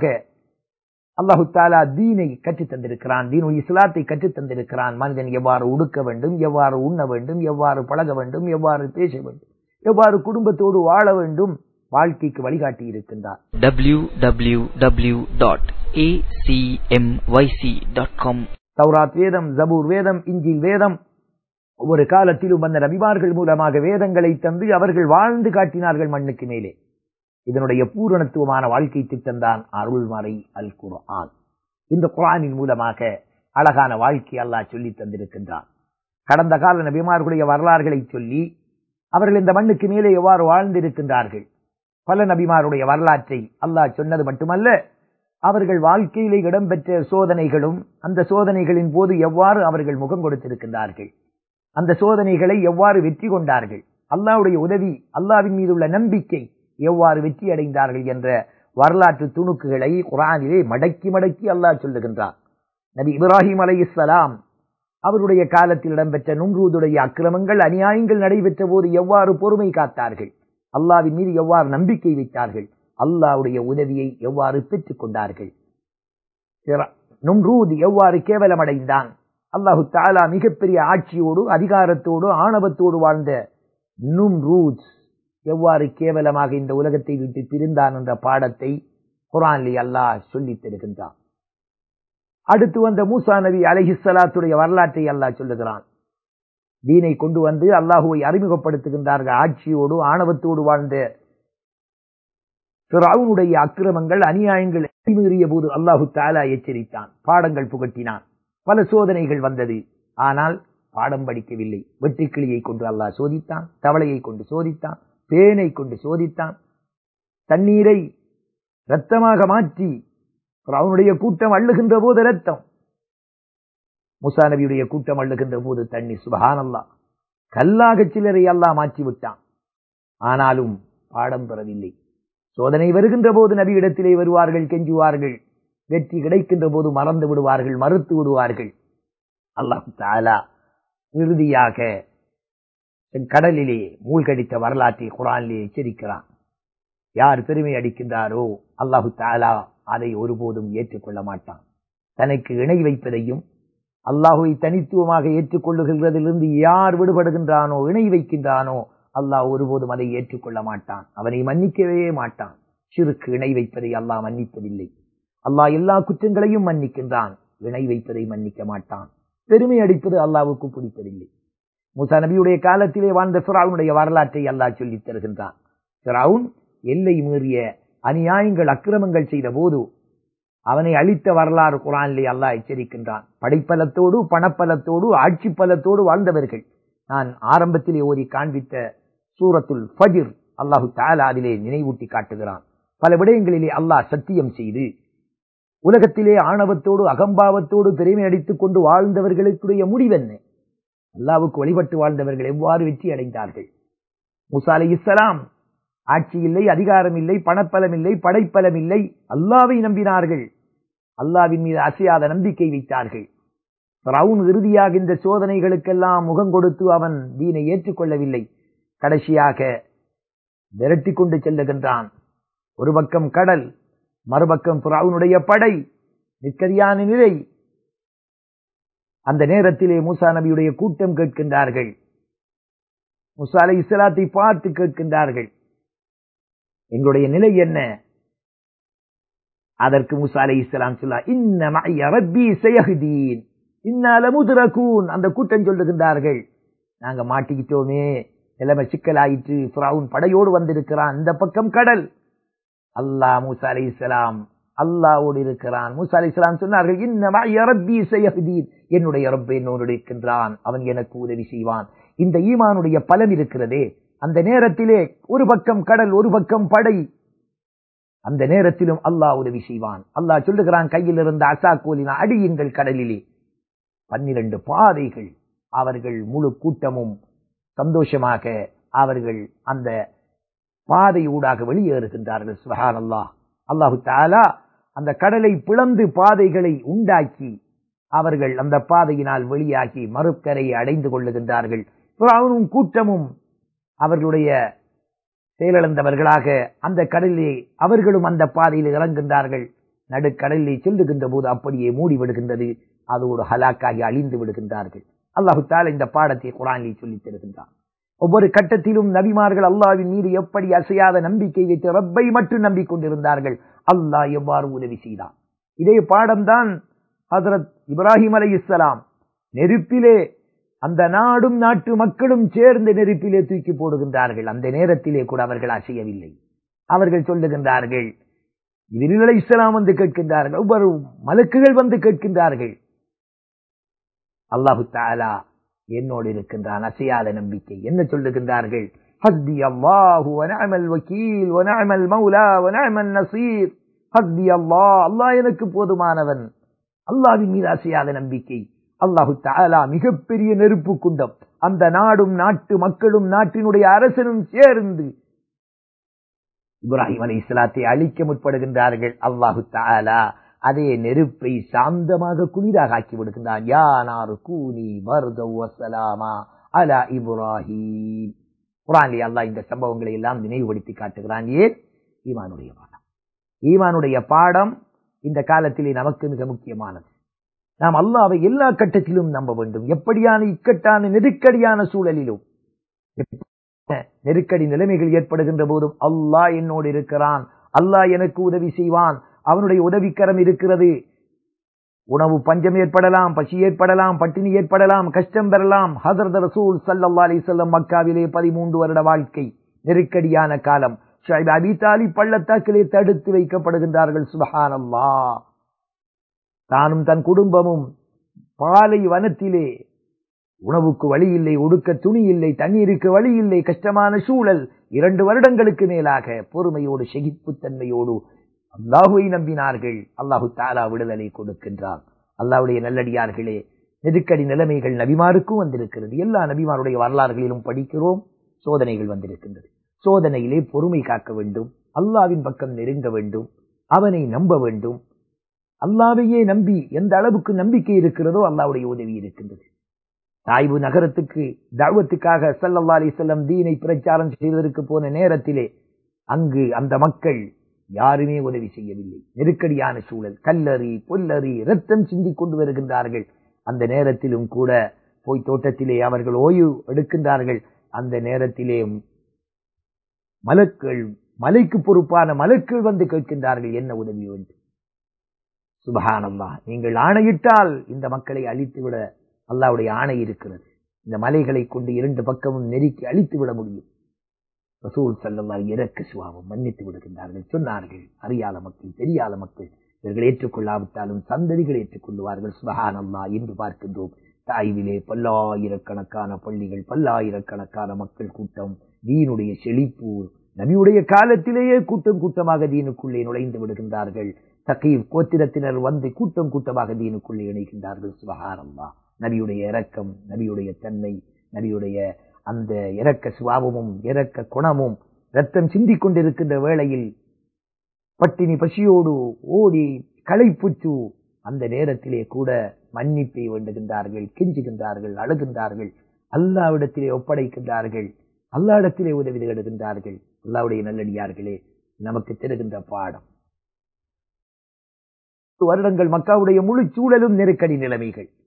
அல்லாஹு தஆலா தீனை கற்றுத் தந்திருக்கிறான், தீனுல் இஸ்லாத்தை கற்றுத் தந்திருக்கிறான். மனிதன் எவ்வாறு உடுக்க வேண்டும், எவ்வாறு உண்ண வேண்டும், எவ்வாறு பழக வேண்டும், எவ்வாறு பேச வேண்டும், எவ்வாறு குடும்பத்தோடு வாழ வேண்டும், வாழ்க்கைக்கு வழிகாட்டி இருக்கின்றார். W W W dot A C M Y C dot com. தௌராத் வேதம், ஜபூர் வேதம், இன்ஜீல் வேதம், ஒவ்வொரு காலத்திலும் அந்த நபிமார்கள் மூலமாக வேதங்களை தந்து அவர்கள் வாழ்ந்து காட்டினார்கள் மண்ணுக்கு மேலே. இதனுடைய பூரணத்துவமான வாழ்க்கை திட்டம்தான் அருள்மறை அல் குர்ஆன். இந்த குர்ஆனின் மூலமாக அழகான வாழ்க்கை அல்லாஹ் சொல்லி தந்திருக்கின்றான். கடந்த கால நபிமார்களுடைய வரலாறுகளை சொல்லி அவர்கள் இந்த மண்ணுக்கு மேலே எவ்வாறு வாழ்ந்திருக்கின்றார்கள், பல நபிமாருடைய வரலாற்றை அல்லாஹ் சொன்னது மட்டுமல்ல, அவர்கள் வாழ்க்கையிலே இடம்பெற்ற சோதனைகளும் அந்த சோதனைகளின் போது எவ்வாறு அவர்கள் முகம் கொடுத்திருக்கின்றார்கள், அந்த சோதனைகளை எவ்வாறு வெற்றி கொண்டார்கள், அல்லாஹ்வுடைய உதவி, அல்லாஹ்வின் மீது உள்ள நம்பிக்கை எவ்வாறு வெற்றி அடைந்தார்கள் என்ற வரலாற்று துணுக்குகளை குர்ஆனிலே மடக்கி மடக்கி அல்லாஹ் சொல்லுகின்றார். நபி இப்ராஹிம் அலைஹிஸ்ஸலாம் அவருடைய காலத்தில் இடம்பெற்ற நும்ரூதுடைய அக்கிரமங்கள், அநியாயங்கள் நடைபெற்ற போது எவ்வாறு பொறுமை காத்தார்கள், அல்லாஹ்வின் மீது எவ்வாறு நம்பிக்கை வைத்தார்கள், அல்லாஹ்வுடைய உதவியை எவ்வாறு பெற்றுக் கொண்டார்கள். நும்ரூத் எவ்வாறு கேவலமடைந்தான், அல்லாஹு தஆலா மிகப்பெரிய ஆட்சியோடு அதிகாரத்தோடு ஆணவத்தோடு வாழ்ந்த நும்ரூத் எவ்வாறு கேவலமாக இந்த உலகத்தை விட்டு பிரிந்தான் என்ற பாடத்தை குர்ஆனிலே அல்லாஹ் சொல்லித் தருகின்றான். அடுத்து வந்த மூசா நபி அலைஹிஸ்ஸலாத்துடைய வரலாற்றை அல்லாஹ் சொல்லுகிறான். தீனை கொண்டு வந்து அல்லாஹுவை அறிமுகப்படுத்துகின்றார்கள். ஆட்சியோடு ஆணவத்தோடு வாழ்ந்த ஃபிரௌனுடைய அக்கிரமங்கள், அநியாயங்கள் மீறிய போது அல்லாஹு தஆலா எச்சரித்தான், பாடங்கள் புகட்டினான். பல சோதனைகள் வந்தது, ஆனால் பாடம் படிக்கவில்லை. வெட்டுக்கிளியை கொண்டு அல்லாஹ் சோதித்தான், தவளையை கொண்டு சோதித்தான், பேனை கொண்டு சோதித்தான், தண்ணீரை இரத்தமாக மாற்றி ஃபிரௌனுடைய கூட்டம் அள்ளுகின்ற போது இரத்தம், மூசா நபியுடைய கூட்டம் அள்ளுகின்ற போது தண்ணீர். சுப்ஹானல்லாஹ், கல்லாக சிலரை அல்லாஹ் மாற்றி விட்டான். ஆனாலும் பாடம் பெறவில்லை. சோதனை வருகின்ற போது நபி இடத்திலே வருவார்கள், கெஞ்சுவார்கள். வெற்றி கிடைக்கின்ற போது மறந்து விடுவார்கள், மறுத்து விடுவார்கள். அல்லாஹ் தஆலா இறுதியாக கடலிலே மூழ்கடித்த வரலாற்றை குர்ஆனிலே எச்சரிக்கிறான். யார் பெருமை அடிக்கின்றாரோ அல்லாஹு தஆலா அதை ஒருபோதும் ஏற்றுக்கொள்ள மாட்டான். தனக்கு இணை வைப்பதையும் அல்லாஹுவை தனித்துவமாக ஏற்றுக்கொள்ளுகிறதிலிருந்து யார் விடுபடுகின்றானோ, இணை வைக்கின்றானோ, அல்லாஹ் ஒருபோதும் அதை ஏற்றுக்கொள்ள மாட்டான். அவனை மன்னிக்கவே மாட்டான். ஷிர்க், இணை வைப்பதை அல்லாஹ் மன்னிப்பதில்லை. அல்லாஹ் எல்லா குற்றங்களையும் மன்னிக்கின்றான், இணை வைப்பதை மன்னிக்க மாட்டான். பெருமை அடிப்பது அல்லாஹ்வுக்கு பிடிப்பதில்லை. மூசா நபியுடைய காலத்திலே வாழ்ந்த ஃபிரௌனுடைய வரலாற்றை அல்லாஹ் சொல்லித் தருகின்றான். ஃபிரௌன் எல்லை மீறிய அநியாயங்கள், அக்கிரமங்கள் செய்த போது அவனை அழித்த வரலாறு குர்ஆனிலே அல்லாஹ் எச்சரிக்கின்றான். படைப்பலத்தோடு, பணப்பலத்தோடு, ஆட்சி பலத்தோடு வாழ்ந்தவர்கள். நான் ஆரம்பத்திலே ஓதி காண்பித்த சூரத்துல் ஃபஜ்ர் அல்லாஹு தஆலா அதிலே நினைவூட்டி காட்டுகிறான். பல விடயங்களிலே அல்லாஹ் சத்தியம் செய்து உலகத்திலே ஆணவத்தோடு அகம்பாவத்தோடு பெருமை அடித்துக் கொண்டு வாழ்ந்தவர்களுடைய முடிவென்ன, அல்லாஹ்வுக்கு வழிபட்டு வாழ்ந்தவர்கள் எவ்வாறு வெற்றி அடைந்தார்கள். மூசா அலைஹிஸ்ஸலாம் ஆட்சி இல்லை, அதிகாரம் இல்லை, பணப்பலம் இல்லை, படைப்பலம் இல்லை, அல்லாஹ்வை நம்பினார்கள். அல்லாஹ்வின் மீது அசையாத நம்பிக்கை வைத்தார்கள். ஃபிரௌன் இறுதியாக இந்த சோதனைகளுக்கெல்லாம் முகம் கொடுத்து அவன் தீனை ஏற்றுக்கொள்ளவில்லை. கடைசியாக விரட்டி கொண்டு செல்லுகின்றான். ஒரு பக்கம் கடல், மறுபக்கம் ஃபிரௌனுடைய படை, நிற்கதியான நிலை. அந்த நேரத்திலே மூசா நபியுடைய கூட்டம் கேட்கின்றார்கள், மூசா அலைஹிஸ்ஸலாத்தை பார்த்து கேட்கின்றார்கள், எங்களுடைய நிலை என்ன? அதற்கு மூசா அலைஹிஸ்ஸலாம் சொல்ல, இன்ன மஅய ரப்பி சயஹ்தீன் இன்னா லமுத்ரகூன். அந்த கூட்டம் சொல்லுகின்றார்கள், நாங்க மாட்டிக்கிட்டோமே, நிலைமை சிக்கலாயிற்று, ஃபிரௌன் படையோடு வந்திருக்கிறான், இந்த பக்கம் கடல். அல்லாஹ் மூசா அலைஹிஸ்ஸலாம் அல்லாஹ்வோடு இருக்கிறான். மூசா அலைஹிஸ்ஸலாம் சொன்னார்கள், இன்ன மஅய ரப்பி சயஹ்தீன், என்னுடைய ரப் என்னோடு இருக்கின்றான், அவன் எனக்கு உதவி செய்வான். இந்த ஈமானுடைய பலன் இருக்கிறதே, அந்த நேரத்திலே ஒரு பக்கம் கடல் ஒரு பக்கம் படை, அந்த நேரத்திலும் அல்லாஹ் உதவி செய்வான். அல்லாஹ் சொல்லுகிறான், கையில் இருந்த அசா கோலினா அடியுங்கள் கடலிலே. பன்னிரண்டு பாதைகள், அவர்கள் முழு கூட்டமும் சந்தோஷமாக அவர்கள் அந்த பாதை ஊடாக வெளியேறுகின்றார்கள். சுப்ஹானல்லாஹ். அல்லாஹு தஆலா அந்த கடலை பிளந்து பாதைகளை உண்டாக்கி அவர்கள் அந்த பாதையினால் வெளியாகி மறுக்கரையை அடைந்து கொள்ளுகின்றார்கள். ஃபிரௌனும் கூட்டமும் அவர்களுடைய செயலிழந்தவர்களாக அந்த கடலிலே அவர்களும் அந்த பாதையில் இறங்குகின்றார்கள். நடுக்கடலிலே செல்லுகின்ற போது அப்படியே மூடிவிடுகின்றது, அதோடு ஹலாக்காகி அழிந்து விடுகின்றார்கள். அல்லாஹு தஆலா இந்த பாடத்தை குர்ஆனில் சொல்லித் தருகின்றான். ஒவ்வொரு கட்டத்திலும் நபிமார்கள் அல்லாஹ்வின் மீது எப்படி அசையாத நம்பிக்கை வைத்து ரப்பை மட்டும் நம்பிக்கொண்டிருந்தார்கள், அல்லாஹ் எவ்வாறு உதவி செய்தான். இதே பாடம்தான் ஹஜ்ரத் இப்ராஹிம் அலைஹிஸ்ஸலாம் நெருப்பிலே, அந்த நாடும் நாட்டு மக்களும் சேர்ந்து நெருப்பிலே தூக்கி போடுகின்றார்கள். அந்த நேரத்திலே கூட அவர்கள் அசையவில்லை. அவர்கள் சொல்லுகின்றார்கள், ஜிப்ரீல் அலைஹிஸ்ஸலாம் வந்து கேட்கின்றார்கள், ஒவ்வொரு மலக்குகள் வந்து கேட்கின்றார்கள், அல்லாஹு தஆலா என்னோடு இருக்கின்றான், அசையாத நம்பிக்கை. என்ன சொல்லுகின்றார்கள்? ஹஸ்பி அல்லாஹு வ நிஅமல் வக்கீல் வ நிஅமல் மௌலா வ நிஅமன் நஸீர். ஹஸ்பி அல்லாஹ், அல்லாஹ் எனக்கு போதுமானவன். அல்லாஹ்வின் மீது அசையாத நம்பிக்கை. அல்லாஹு தஆலா மிகப்பெரிய நெருப்பு குண்டம், அந்த நாடும் நாட்டு மக்களும் நாட்டினுடைய அரசனும் சேர்ந்து இப்ராஹிம் அலைஹிஸ்ஸலாத்தை அழிக்க முற்படுகின்றார்கள். அல்லாஹு தஆலா அதே நெருப்பை சாந்தமாக குளிராக ஆக்கி விடுகின்றான். யா நாரு கூனி பர்தவ் வ ஸலாமா அலா இப்ராஹிம். குர்ஆனிலே அல்லாஹ் இந்த சம்பவங்களை எல்லாம் நினைவுபடுத்தி காட்டுகிறான். ஏன்? ஈமானுடைய பாடம். ஈமானுடைய பாடம் இந்த காலத்திலே நமக்கு மிக முக்கியமானது. நாம் அல்லாஹ்வை எல்லா கட்டத்திலும் நம்ப வேண்டும். எப்படியான இக்கட்டான நெருக்கடியான சூழலிலும், நெருக்கடி நிலைமைகள் ஏற்படுகின்ற போதும் அல்லாஹ் என்னோடு இருக்கிறான், அல்லாஹ் எனக்கு உதவி செய்வான், அவனுடைய உதவிக்கரம் இருக்கிறது. உணவு பஞ்சம் ஏற்படலாம், பசி ஏற்படலாம், பட்டினி ஏற்படலாம், கஷ்டம் பெறலாம். ஹஜ்ரத் ரசூல் ஸல்லல்லாஹு அலைஹி வஸல்லம் மக்காவிலே பதிமூன்று வருட வாழ்க்கை, நெருக்கடியான காலம். ஷுஐப் அபி தாலிப் பள்ளத்தாக்கிலே தடுத்து வைக்கப்படுகின்றார்கள். சுப்ஹானல்லாஹ். தானும் தன் குடும்பமும் பாலை வனத்திலே, உணவுக்கு வழி இல்லை, உடுக்க துணி இல்லை, தண்ணீருக்கு வழி இல்லை, கஷ்டமான சூழல். இரண்டு வருடங்களுக்கு மேலாக பொறுமையோடு சகிப்புத்தன்மையோடு அல்லாஹுவை நம்பினார்கள். அல்லாஹு தஆலா விடுதலை கொடுக்கின்றான். அல்லாஹ்வுடைய நல்லடியார்களே, நெருக்கடி நிலைமைகள் நபிமாருக்கும் வந்திருக்கிறது. எல்லா நபிமாருடைய வரலாறுகளிலும் படிக்கிறோம், சோதனைகள் வந்திருக்கின்றது. சோதனையிலே பொறுமை காக்க வேண்டும், அல்லாஹ்வின் பக்கம் நெருங்க வேண்டும், அவனை நம்ப வேண்டும். அல்லாஹ்வையே நம்பி எந்த அளவுக்கு நம்பிக்கை இருக்கிறதோ அல்லாஹ்வுடைய உதவி இருக்கின்றது. தாய்பு நகரத்துக்கு தஅவத்துக்காக ஸல்லல்லாஹு அலைஹி வஸல்லம் தீனை பிரச்சாரம் செய்வதற்கு போன நேரத்திலே அங்கு அந்த மக்கள் யாருமே உதவி செய்யவில்லை. நெருக்கடியான சூழல், கல்லறி பொல்லறி ரத்தம் சிந்திக் கொண்டு வருகின்றார்கள். அந்த நேரத்திலும் கூட போய் தோட்டத்திலே அவர்கள் ஓய்வு எடுக்கின்றார்கள். அந்த நேரத்திலே மலக்குகள், மலைக்கு பொறுப்பான மலக்குகள் வந்து கேட்கின்றார்கள், என்ன உதவி வேண்டும்? சுப்ஹானல்லாஹ். நீங்கள் ஆணையிட்டால் இந்த மக்களை அழித்துவிட அல்லாஹ்வுடைய ஆணை இருக்கிறது. இந்த மலைகளை கொண்டு இரண்டு பக்கமும் நெருக்கி அழித்து விட முடியும். ரசூல் ஸல்லல்லாஹு இரக்க சுபாவம், மன்னித்து விடுகின்றார்கள். சொன்னார்கள், அறியாத மக்கள், தெரியாத மக்கள், இவர்கள் ஏற்றுக்கொள்ளாவிட்டாலும் சந்ததிகள் ஏற்றுக்கொள்வார்கள். சுப்ஹானல்லாஹ். என்று பார்க்கின்றோம், தாய்விலே பல்லாயிரக்கணக்கான பள்ளிகள், பல்லாயிரக்கணக்கான மக்கள் கூட்டம், தீனுடைய செழிப்பு. நபியுடைய காலத்திலேயே கூட்டம் கூட்டமாக தீனுக்குள்ளே நுழைந்து விடுகின்றார்கள். தகீப் கோத்திரத்தினர் வந்து கூட்டம் கூட்டமாக தீனுக்குள்ளே இணைகின்றார்கள். சுப்ஹானல்லாஹ். நபியுடைய இரக்கம், நபியுடைய தன்மை, நபியுடைய அந்த இரக்க சுபாவமும் இரக்க குணமும் ரத்தம் சிந்திக் கொண்டிருக்கின்ற வேளையில் பட்டினி பசியோடு ஓடி களைப்புற்று அந்த நேரத்திலே கூட மன்னிப்பை வேண்டுகின்றார்கள், கெஞ்சுகின்றார்கள், அழுகின்றார்கள், அல்லாஹ்விடத்திலே ஒப்படைக்கின்றார்கள், அல்லாஹ்விடத்திலே உதவி தேடுகின்றார்கள். அல்லாஹ்வுடைய நல்லடியார்களே, நமக்கு தெரிகின்ற பாடம். வருடங்கள் மக்காவுடைய முழு சூழலும் நெருக்கடி நிலைமைகள்.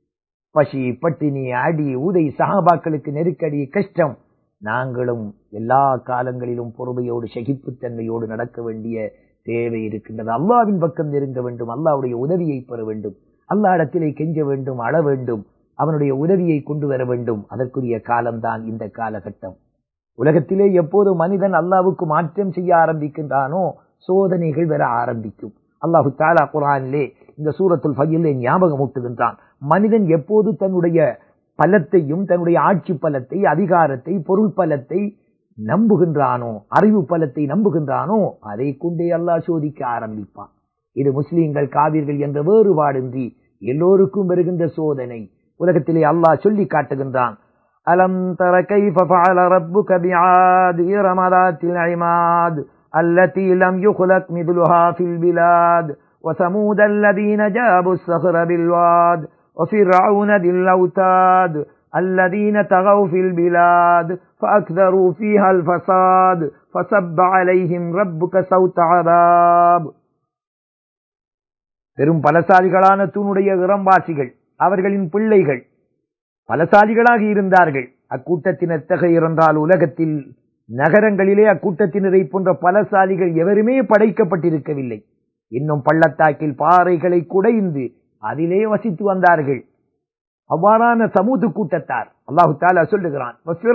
பசி, பட்டினி, அடி, உதை, சஹாபாக்களுக்கு நெருக்கடி, கஷ்டம். நாங்களும் எல்லா காலங்களிலும் பொறுமையோடு சகிப்புத்தன்மையோடு நடக்க வேண்டிய தேவை இருக்கின்றது. அல்லாஹ்வின் பக்கம் நெருங்க வேண்டும், அல்லாஹ்வுடைய உதவியை பெற வேண்டும், அல்லாஹ் இடத்திலே கெஞ்ச வேண்டும், அழ வேண்டும், அவனுடைய உதவியை கொண்டு வர வேண்டும். அதற்குரிய காலம்தான் இந்த காலகட்டம். உலகத்திலே எப்போது மனிதன் அல்லாஹ்வுக்கு மாற்றம் செய்ய ஆரம்பிக்கின்றானோ சோதனைகள் வர ஆரம்பிக்கும். அல்லாஹு தஆலா குர்ஆனிலே இந்த சூரத்துல் ஃபஜ்ரிலே ஞாபகம் ஊட்டுகின்றான். மனிதன் எப்போது தன்னுடைய பலத்தையும் தன்னுடைய ஆட்சி பலத்தை, அதிகாரத்தை, பொருள் பலத்தை நம்புகின்றானோ, அறிவு பலத்தை நம்புகின்றானோ அதை கொண்டே அல்லாஹ் சோதிக்க ஆரம்பிப்பான். இது முஸ்லிம்கள் காவிர்கள் என்ற வேறுபாடின்றி எல்லோருக்கும் வருகின்ற சோதனை. உலகத்திலே அல்லாஹ் சொல்லி காட்டுகின்றான். அலம் தர கைஃப ஃபஅல ரப்புக பிஆத் இர்ம ذاتில் இமாத் அல்லதி லம் யுக்லக் மித்லுஹா ஃபில் பிலாத் وثمود الذين جابوا الصخر بالواد وفرعون ذي الأوتاد الذين طغوا في البلاد فأكثروا فيها الفساد فصب عليهم ربك سوط عذاب. பெரும் பலசாலிகளான தூணுடைய இறம்பாசிகள், அவர்களின் பிள்ளைகள் பலசாலிகளாக இருந்தார்கள். அக்கூட்டத்தினர் எத்தகைய இருந்தால் உலகத்தில் நகரங்களிலே அக்கூட்டத்தினரை போன்ற பலசாலிகள் எவருமே படைக்கப்பட்டிருக்கவில்லை. இன்னும் பள்ளத்தாக்கில் பாறைகளை குடைந்து அதிலே வசித்து வந்தார்கள். அவ்வாறான சமூது கூட்டத்தார் அல்லாஹு தஆலா சொல்லுகிறான்,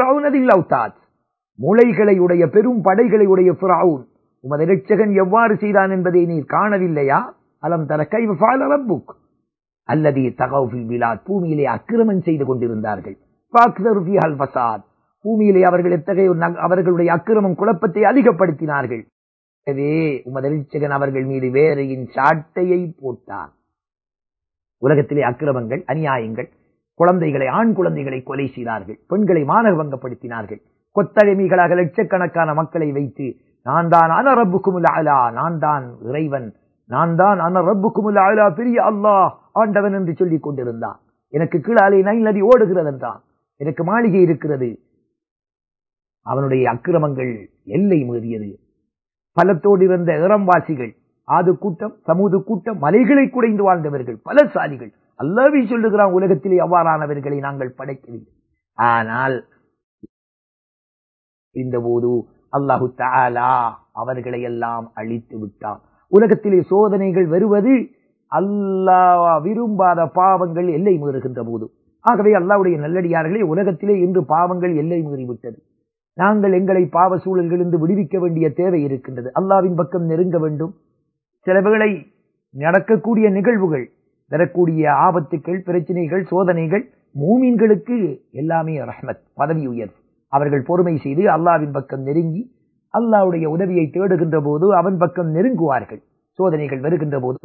மூளைகளை உடைய பெரும் படைகளை உடைய ஃபிரௌன் உமது இரட்சகன் எவ்வாறு செய்தான் என்பதை நீர் காணவில்லையா? அலம் தர கைஃப ஃபஅல ரப்புக் அல்லதி தகவ் ஃபில் பிலாத், பூமியிலே அக்கிரமம் செய்து கொண்டிருந்தார்கள். ஃபஅக்ஸரு ஃபீஹல் ஃபஸாத், பூமியிலே அவர்கள் எத்தகைய அவர்களுடைய அக்கிரமம் குழப்பத்தை அதிகப்படுத்தினார்கள். எனவே உமது இரட்சகன் அவர்கள் மீது வேறையின் சாட்டையை போட்டான். உலகத்திலே அக்கிரமங்கள், அநியாயங்கள், குழந்தைகளை, ஆண் குழந்தைகளை கொலை செய்தார்கள், பெண்களை மானபங்கப்படுத்தினார்கள். கொத்தடிமைகளாக லட்சக்கணக்கான மக்களை வைத்து நான் தான் அன ரப்புக்குமுல் அலா, நான் தான் இறைவன், நான் தான் அன ரப்புக்குமுல் அலா, பெரிய அல்லாஹ் ஆண்டவன் என்று சொல்லிக் கொண்டிருந்தான். எனக்கு கீழாலே நைல் நதி ஓடுகிறது என்றான், எனக்கு மாளிகை இருக்கிறது. அவனுடைய அக்கிரமங்கள் எல்லை மீறியது. பலத்தோடு இருந்த இறம்பாசிகள், ஆது கூட்டம், சமூது கூட்டம், மலைகளை குடைந்து வாழ்ந்தவர்கள், பலசாலிகள். அல்லாஹ்வே சொல்லுகிறான், உலகத்திலே அவ்வாறானவர்களை நாங்கள் படைக்கவில்லை. ஆனால் இந்த போது அல்லாஹு தஆலா அவர்களை எல்லாம் அழித்து விட்டான். உலகத்திலே சோதனைகள் வருவது அல்லாஹ் விரும்பாத பாவங்கள் எல்லை மீறுகின்ற போது. ஆகவே அல்லாஹ்வுடைய நல்லடியார்களே, உலகத்திலே இன்று பாவங்கள் எல்லை மீறிவிட்டது. நாங்கள் எங்களை பாவ சூழல்களிலிருந்து விடுவிக்க வேண்டிய தேவை இருக்கின்றது. அல்லாஹ்வின் பக்கம் நெருங்க வேண்டும். சில வேளை நடக்கக்கூடிய நிகழ்வுகள், வரக்கூடிய ஆபத்துக்கள், பிரச்சனைகள், சோதனைகள் மூமின்களுக்கு எல்லாமே ரஹ்மத், பதவி உயர்வு. அவர்கள் பொறுமை செய்து அல்லாஹ்வின் பக்கம் நெருங்கி அல்லாஹ்வுடைய உதவியை தேடுகின்ற போது அவன் பக்கம் நெருங்குவார்கள். சோதனைகள் வருகின்ற போது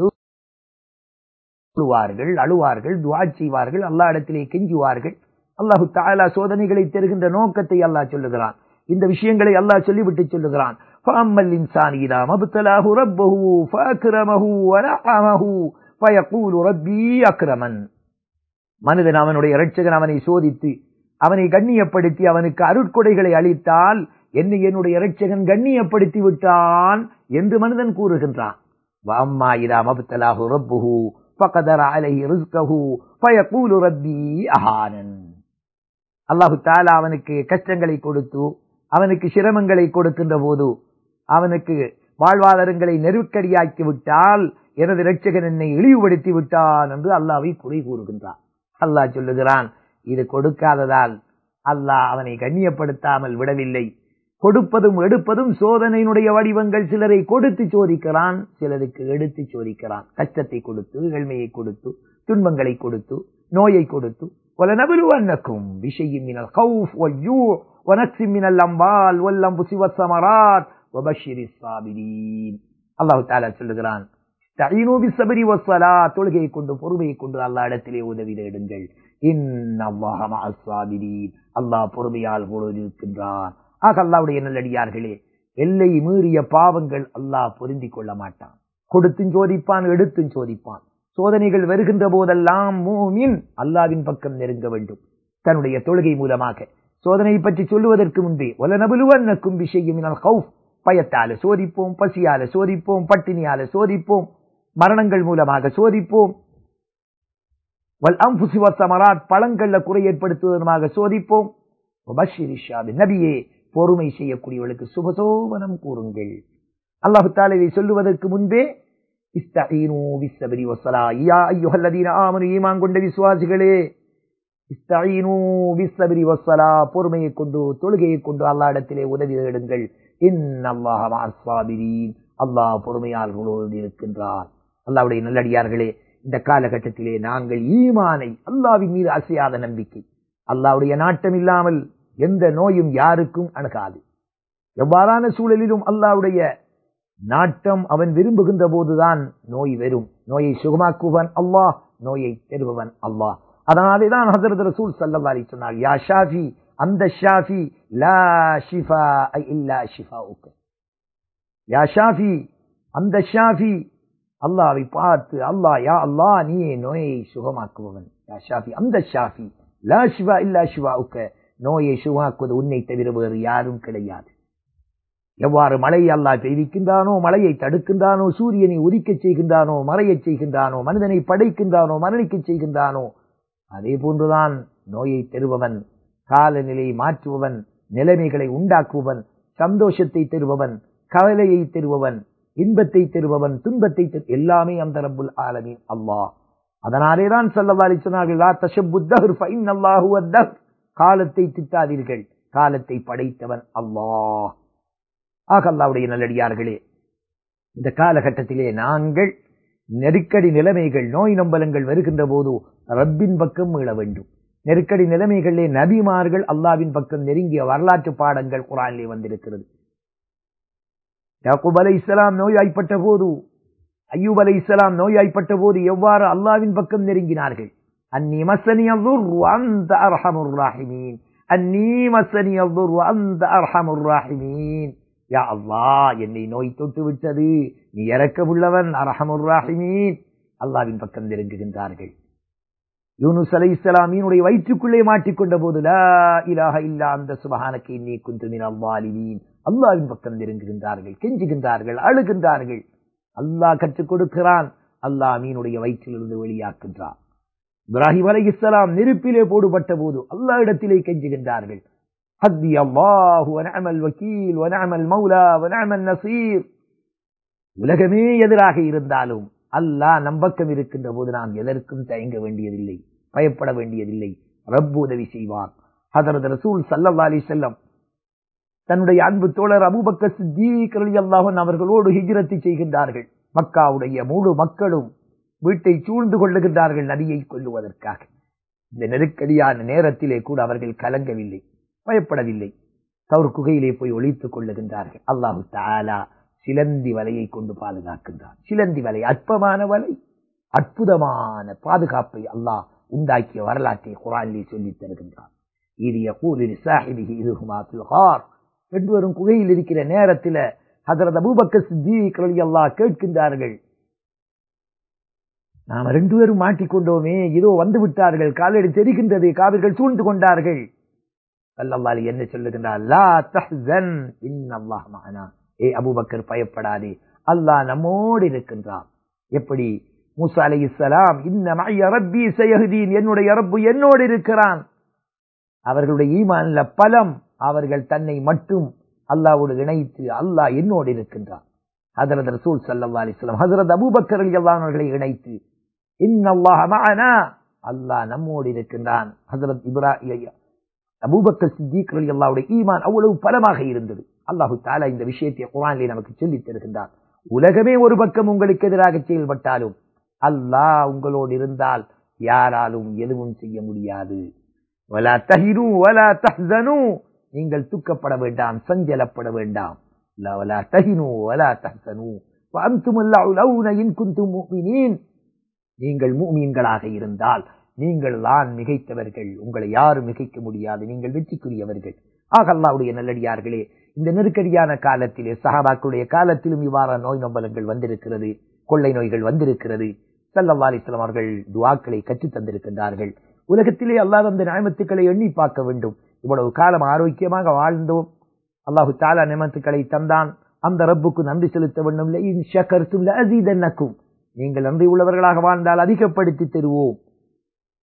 அழுவார்கள், அழுவார்கள், துஆ செய்வார்கள், அல்லாஹ் இடத்திலே கெஞ்சுவார்கள். அல்லாஹு தஆலா சோதனைகளை தருகின்ற நோக்கத்தை அல்லாஹ் சொல்லுகிறான். இந்த விஷயங்களை அல்லாஹ் சொல்லிவிட்டு சொல்லுகிறான், ஃபஅம்மல் இன்சானு இதா மப்தலாஹு ரப்புஹு ஃபஅக்ரமஹு வனஅமஹு ஃபயகூலு ரப்பி அக்ரமன். மனிதன் அவனுடைய இரட்சகன் அவனை சோதித்து அவனை கண்ணியப்படுத்தி அவனுக்கு அருட்கொடைகளை அளித்தால் என்னை என்னுடைய இரட்சகன் கண்ணியப்படுத்தி விட்டான் என்று மனிதன் கூறுகின்றான். வஅம்மா இதா மப்தலாஹு ரப்புஹு ஃபகதர அலைஹி ரிஸ்கஹு ஃபயகூலு ரப்பி அஹானன். அல்லாஹு தஆலா அவனுக்கு கஷ்டங்களை கொடுத்து அவனுக்கு சிரமங்களை கொடுக்கின்ற போது அவனுக்கு வாழ்வாதாரங்களை நெருக்கடியாக்கி விட்டால் எனது இரட்சகன் என்னை இழிவுபடுத்தி விட்டான் என்று அல்லாஹ்வை குறை கூறுகின்றான். அல்லாஹ் சொல்லுகிறான், இது கொடுக்காததால் அல்லாஹ் அவனை கண்ணியப்படுத்தாமல் விடவில்லை. கொடுப்பதும் எடுப்பதும் சோதனையினுடைய வடிவங்கள். சிலரை கொடுத்து சோதிக்கிறான், சிலருக்கு எடுத்து சோதிக்கிறான். கஷ்டத்தை கொடுத்து, ஏழ்மையை கொடுத்து, துன்பங்களை கொடுத்து, நோயை கொடுத்து. وَلَنَبْلُوَنَّكُمْ بِشَيْءٍ مِنَ الْخَوْفِ وَالْجُوعِ وَنَقْصٍ مِنَ الْأَمْوَالِ وَالْأَنْفُسِ وَالثَّمَرَاتِ وَبَشِّرِ الصَّابِرِينَ. அல்லாஹ் தஆலா சொல்லுகிறான், தஈனு பிஸ்ஸப்ரி வஸ்ஸலாத், தொழுகையை கொண்டு பொறுமையை கொண்டு அல்லாஹ் இடத்திலே உதவி தேடுங்கள். இன்னல்லாஹ மஅஸ் ஸாபிரீன், அல்லாஹ் பொறுமையாளர்களோடு இருக்கின்றான். ஆக அல்லாஹ்வுடைய நல்லடியார்களே, எல்லை மீறிய பாவங்கள் அல்லாஹ் பொருந்திக் கொள்ள மாட்டான். கொடுத்தும் சோதிப்பான், எடுத்தும் சோதிப்பான். சோதனைகள் வருகின்ற போதெல்லாம் மூமின் அல்லாஹ்வின் பக்கம் நெருங்க வேண்டும். தன்னுடைய தொழுகை மூலமாக சோதனை பற்றி சொல்லுவதற்கு முன்பே வலனபுலுவன்னக்கும் பிஷைஇம் மினல் கௌஃப், பயத்தால சோதிப்போம், பசியால சோதிப்போம், பட்டினியால சோதிப்போம், மரணங்கள் மூலமாக சோதிப்போம். வல் அன்ஃபுஸி வஸ்ஸமராத் பழங்கள்ல குறை ஏற்படுத்துவதற்காக சோதிப்போம். வபஷ்ஷிரிஷ் ஸாபிரீன் நபியே பொறுமை செய்யக்கூடியவர்களுக்கு சுபசோபனம் கூறுங்கள். அல்லாஹ் தஆலா இதை சொல்லுவதற்கு முன்பே இஸ்தஈனு பிஸ்ஸப்ரி வஸ்ஸலா யா அய்யுஹல்லதீன ஆமனு ஈமான் கொண்ட விசுவாசிகளே இஸ்தஈனு பிஸ்ஸப்ரி வஸ்ஸலா பொறுமையை கொண்டு தொழுகையை கொண்டு அல்லாஹ்விடத்திலே உதவி தேடுங்கள். இன்னல்லாஹ மஅஸ் ஸாபிரீன் அல்லாஹ் பொறுமையாளர்களோடு இருக்கின்றார். அல்லாஹ்வுடைய நல்லடியார்களே, இந்த காலகட்டத்திலே நாங்கள் ஈமானை அல்லாஹ்வின் மீது அசையாத நம்பிக்கை, அல்லாஹ்வுடைய நாட்டம் இல்லாமல் எந்த நோயும் யாருக்கும் அணுகாது. எவ்வாறான சூழலிலும் அல்லாஹ்வுடைய நாட்டம் அவன் விரும்புகின்ற போதுதான் நோய் வரும். நோயை சுகமாக்குவன் அல்லாஹ், நோயை பெறுபவன் அல்லாஹ். அதனாலே தான் ஹஜ்ரத் ரசூல் ஸல்லல்லாஹு அலைஹி சொன்னார், யா ஷாஃபி அந்த ஷாஃபி லா ஷிஃபா இல்லா ஷிஃபாஉக. யா ஷாஃபி அந்த ஷாஃபி அல்லாஹ்வை பார்த்து அல்லாஹ் யா அல்லாஹ் நீ நோயை சுகமாக்குபவன். யா ஷாஃபி அந்த ஷாஃபி லா ஷிஃபா இல்லா ஷிஃபாஉக நோயை சுகமாக்குவது உன்னை தவிர வேறு யாரும் கிடையாது. எவ்வாறு மழையை அல்லாஹ் பெய்விக்கின்றானோ, மழையை தடுக்கின்றானோ, சூரியனை உதிக்கச் செய்கின்றானோ, மறையச் செய்கின்றானோ, மனிதனை படைக்கின்றானோ, மரணிக்கச் செய்கின்றானோ, அதே போன்றுதான் நோயை தருபவன், காலநிலையை மாற்றுபவன், நிலைமைகளை உண்டாக்குபவன், சந்தோஷத்தை தருபவன், கவலையை தருபவன், இன்பத்தை தருபவன், துன்பத்தை எல்லாமே அந்த ரப்புல் ஆலமீன் அல்லாஹ். அதனாலேதான் ஸல்லல்லாஹு அலைஹி சொன்னார்கள், லா தஷப்புத் தஹ்ர் ஃபஇன்னல்லாஹு வத்-தஹ்ர் காலத்தை திட்டாதீர்கள், காலத்தை படைத்தவன் அல்லாஹ். ஆக அல்லாஹ்வுடைய நல்லடியார்களே, இந்த காலகட்டத்திலே நாங்கள் நெருக்கடி நிலைமைகள், நோய் நம்பலங்கள் வருகின்ற போது ரப்பின் பக்கம் மீள வேண்டும். நெருக்கடி நிலைமைகளிலே நபிமார்கள் அல்லாஹ்வின் பக்கம் நெருங்கிய வரலாற்று பாடங்கள் குர்ஆனிலே வந்திருக்கிறது. யாக்கூப் அலைஹிஸ்ஸலாம் நோய்வாய்ப்பட்ட போது, அய்யூப் அலைஹிஸ்ஸலாம் நோய்வாய்ப்பட்ட போது எவ்வாறு அல்லாஹ்வின் பக்கம் நெருங்கினார்கள். அன்னி மஸ்ஸனியல் துர்ரு வஅன்த அர்ஹமுர் ராஹிமீன், அன்னி மஸ்ஸனியல் துர்ரு வஅன்த அர்ஹமுர் ராஹிமீன். யா அல்லாஹ் என்னை நோய் தொட்டு விட்டது, நீ இரக்கமுள்ளவன், அர்ஹமுர் ராஹிமீன். அல்லாஹ்வின் பக்கம் நெருங்குகின்றார்கள். யூனுஸ் அலைஹிஸ்ஸலாம் மீனுடைய வயிற்றுக்குள்ளே மாட்டிக்கொண்ட போது லா இலாஹ இல்லா அன்த சுப்ஹானக இன்னீ குன்து மினல் ஸாலிமீன் அல்லாஹ்வின் பக்கம் நெருங்குகின்றார்கள், கெஞ்சுகின்றார்கள், அழுகின்றார்கள். அல்லாஹ் கற்றுக் கொடுக்கிறான், அல்லாஹ் மீனுடைய வயிற்றிலிருந்து வெளியாக்குகிறான். இப்ராஹிம் அலைஹிஸ்ஸலாம் நெருப்பிலே போடுபட்ட போது அல்லாஹ் இடத்திலே கெஞ்சுகின்றார்கள். ஹஸ்பி அல்லாஹு வ நிஅமல் வக்கீல் வ நிஅமல் மௌலா வ நிஅமன் நஸீர். உலகமே எதிராக இருந்தாலும் அல்லாஹ் நம்பக்கம் இருக்கின்ற போது நாம் எதற்கும் தயங்க வேண்டியதில்லை, பயப்பட வேண்டியதில்லை. ரப்பு உதவி செய்வார். ஹஜ்ரத் ரசூல் ஸல்லல்லாஹு அலைஹி வஸல்லம் தன்னுடைய அன்பு தோழர் அபூபக்கர் சித்தீக் ரலியல்லாஹு அன்ஹு அவர்களோடு ஹிஜ்ரத் செய்கின்றார்கள். மக்காவுடைய முழு மக்களும் வீட்டை சூழ்ந்து கொள்ளுகின்றார்கள் நபியை கொல்லுவதற்காக. இந்த நெருக்கடியான நேரத்திலே கூட அவர்கள் கலங்கவில்லை, பயப்படவில்லை. தௌர் குகையிலே போய் ஒளித்துக் கொள்ளுகின்றார்கள். அல்லாஹு தஆலா சிலந்தி வலையை கொண்டு பாதுகாக்கின்றார். சிலந்தி வலை அற்பமான வலை, அற்புதமான பாதுகாப்பை அல்லாஹ் உண்டாக்கிய வரலாற்றை குர்ஆனிலே சொல்லித் தருகின்றார். இது யகூலு லிசாஹிபிஹி இதுஹுமா ஃபில் கார். ரெண்டு பேரும் குகையில் இருக்கிற நேரத்தில் ஹஜ்ரத் அபூபக்கர் சித்தீக் ரலியல்லாஹு கேட்கின்றார்கள், நாம் ரெண்டு பேரும் மாட்டிக்கொண்டோமே, இதோ வந்து விட்டார்கள், காலடி தெரிகின்றது, காவிர்கள் சூழ்ந்து கொண்டார்கள். ஸல்லல்லாஹு அலைஹி என்ன சொல்லுகின்றார், லா தஹ்ஸன் இன்னல்லாஹ் மஅனா. ஏ அபூபக்கர் பயப்படாதே, அல்லாஹ் நம்மோடு இருக்கின்றான். எப்படி மூசா அலைஹிஸ்ஸலாம் இன்ன மஅய ரப்பி சயஹ்தீன், என்னுடைய ரப்பு என்னோடு இருக்கிறான். அவர்களுடைய ஈமான்ல பலம், அவர்கள் தன்னை மட்டும் அல்லாஹ்வோடு இணைத்து அல்லாஹ் என்னோடு இருக்கின்றான். ஹஜ்ரத் ரசூல் ஸல்லல்லாஹு அலைஹி வஸல்லம் ஹஜ்ரத் அபூபக்கர் ரலியல்லாஹு அன்ஹு அவர்களை இணைத்து இன்னல்லாஹ மஅனா, அல்லாஹ் நம்மோடு இருக்கின்றான். ஹஜ்ரத் இப்ராஹிம் அபூபக்கர் சித்தீக் ரலியல்லாஹு அன்ஹு ஈமான் அவ்வளவு பலமாக இருந்தது. அல்லாஹு தஆலா இந்த விஷயத்தை குர்ஆனிலே நமக்கு சொல்லித் தருகின்றார். உலகமே ஒரு பக்கம் உங்களுக்கு எதிராக செயல்பட்டாலும் அல்லாஹ் உங்களோடு இருந்தால் யாராலும் எதுவும் செய்ய முடியாது. வலா தஹினு வலா தஹ்ஸனு, நீங்கள் துக்கப்பட வேண்டாம், சஞ்சலப்பட வேண்டாம். வலா தஹினு வலா தஹ்ஸனு வஅன்துமுல் லௌன இன் குன்தும் முஃமினீன். நீங்கள் முஃமின்களாக இருந்தால் நீங்கள் தான் மிகைத்தவர்கள், உங்களை யாரும் மிகைக்க முடியாது, நீங்கள் வெற்றிக்குரியவர்கள். ஆக அல்லாஹ்வுடைய நல்லடியார்களே, இந்த நெருக்கடியான காலத்திலே சஹாபாக்களுடைய காலத்திலும் இவ்வாறான நோய் நம்பலங்கள் வந்திருக்கிறது, கொள்ளை நோய்கள் வந்திருக்கிறது. ஸல்லல்லாஹு அலைஹி வஸல்லம் அவர்கள் துஆக்களை கற்றுத் தந்திருக்கின்றார்கள். உலகத்திலே அல்லாஹ் அந்த நிஅமத்துக்களை எண்ணி பார்க்க வேண்டும். இவ்வளவு காலம் ஆரோக்கியமாக வாழ்ந்தோம், அல்லாஹு தஆலா நிஅமத்துக்களை தந்தான், அந்த ரப்புக்கு நன்றி செலுத்த வேண்டும். இன் ஷக்கர்தும் லஅஸீதன்னக்கும், நீங்கள் நன்றி உள்ளவர்களாக வாழ்ந்தால் அதிகப்படுத்தி தருவோம்.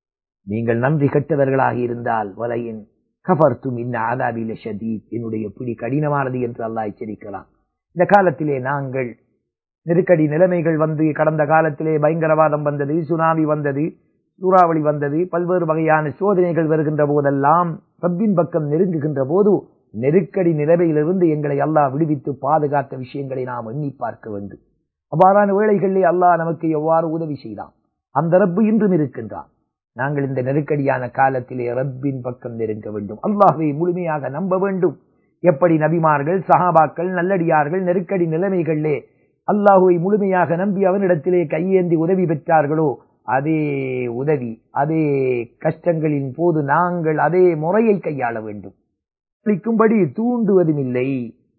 நீங்கள் நன்றி கெட்டவர்களாக இருந்தால் வலையின் கஃபர்தும் இன்ன அஸாபி லஷதீத், என்னுடைய பிடி கடினமானது என்று அல்லாஹ் எச்சரிக்கிறான். இந்த காலத்திலே நாங்கள் நெருக்கடி நிலைமைகள் வந்து, கடந்த காலத்திலே பயங்கரவாதம் வந்தது, சுனாமி வந்தது, சூறாவளி வந்தது, பல்வேறு வகையான சோதனைகள் வருகின்ற போதெல்லாம் ரப்பின் பக்கம் நெருங்குகின்ற போது நெருக்கடி நிலைமையிலிருந்து எங்களை அல்லாஹ் விடுவித்து பாதுகாத்த விஷயங்களை நாம் எண்ணி பார்க்க வேண்டும். அவ்வாறான வேளைகளிலே அல்லாஹ் நமக்கு எவ்வாறு உதவி செய்தான். அந்த ரப்பு இன்றும் இருக்கின்றான். நாங்கள் இந்த நெருக்கடியான காலத்திலே ரப்பின் பக்கம் நெருங்க வேண்டும். அல்லாஹ்வை முழுமையாக நம்ப வேண்டும். எப்படி நபிமார்கள், சஹாபாக்கள், நல்லடியார்கள் நெருக்கடி நிலைமைகளிலே அல்லாஹுவை முழுமையாக நம்பி அவனிடத்திலே கையேந்தி உதவி பெற்றார்களோ, அதே உதவி, அதே கஷ்டங்களின் போது நாங்கள் அதே முறையை கையாள வேண்டும். ளிக்கும்படி தூண்டுவதும் இல்லை.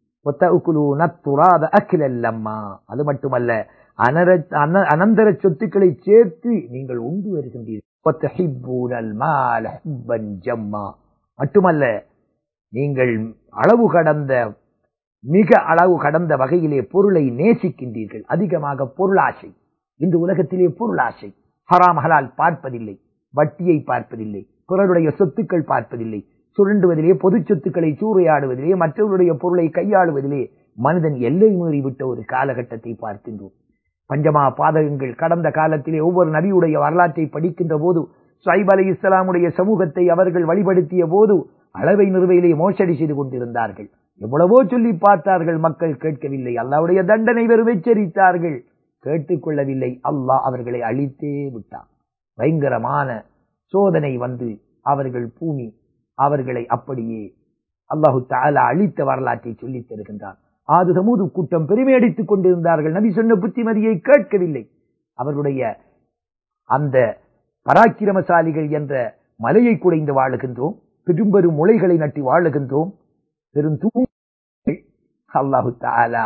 அது மட்டுமல்ல, அனந்தர சொத்துக்களை சேர்த்து நீங்கள் உண்டு வருகின்றீர்கள். மட்டுமல்ல, நீங்கள் அளவு கடந்த மிக அளவு கடந்த வகையிலே பொருளை நேசிக்கின்றீர்கள். அதிகமாக பொருளாசை. இந்த உலகத்திலே பொருளாசை. ஹராம் ஹலால் பார்ப்பதில்லை, வட்டியை பார்ப்பதில்லை, பிறருடைய சொத்துக்கள் பார்ப்பதில்லை, சுரண்டுவதிலே, பொது சொத்துக்களை சூறையாடுவதிலே, மற்றவருடைய பொருளை கையாளுவதிலே மனிதன் எல்லை மீறிவிட்ட ஒரு காலகட்டத்தை பார்க்கின்றோம். பஞ்சமா பாதகங்கள் கடந்த காலத்திலே ஒவ்வொரு நபியுடைய வரலாற்றை படிக்கின்ற போது, ஷுஐப் அலைஹிஸ்ஸலாமுடைய சமூகத்தை அவர்கள் வழிபடுத்திய போது அளவை நிறுவையிலே மோசடி செய்து கொண்டிருந்தார்கள். எவ்வளவோ சொல்லி பார்த்தார்கள், மக்கள் கேட்கவில்லை. அல்லாஹ்வுடைய தண்டனை வெறும் எச்சரித்தார்கள், கேட்டுக்கொள்ளவில்லை. அல்லாஹ் அவர்களை அழித்தே விட்டான். பயங்கரமான சோதனை வந்து அவர்கள் பூமி அவர்களை அப்படியே அல்லாஹு தஆலா அழித்த வரலாற்றை சொல்லித் தருகின்றான். ஆது சமூது கூட்டம் பெருமை அடித்துக் கொண்டிருந்தார்கள். நபி சொன்ன புத்திமதியை கேட்கவில்லை. அவர்களுடைய அந்த பராக்கிரமசாலிகள் என்ற மலையை குடைந்து வாழுகின்றோம், பெரும்பெரும் முளைகளை நட்டி வாழுகின்றோம். பெருந்தூ அல்லாஹு தஆலா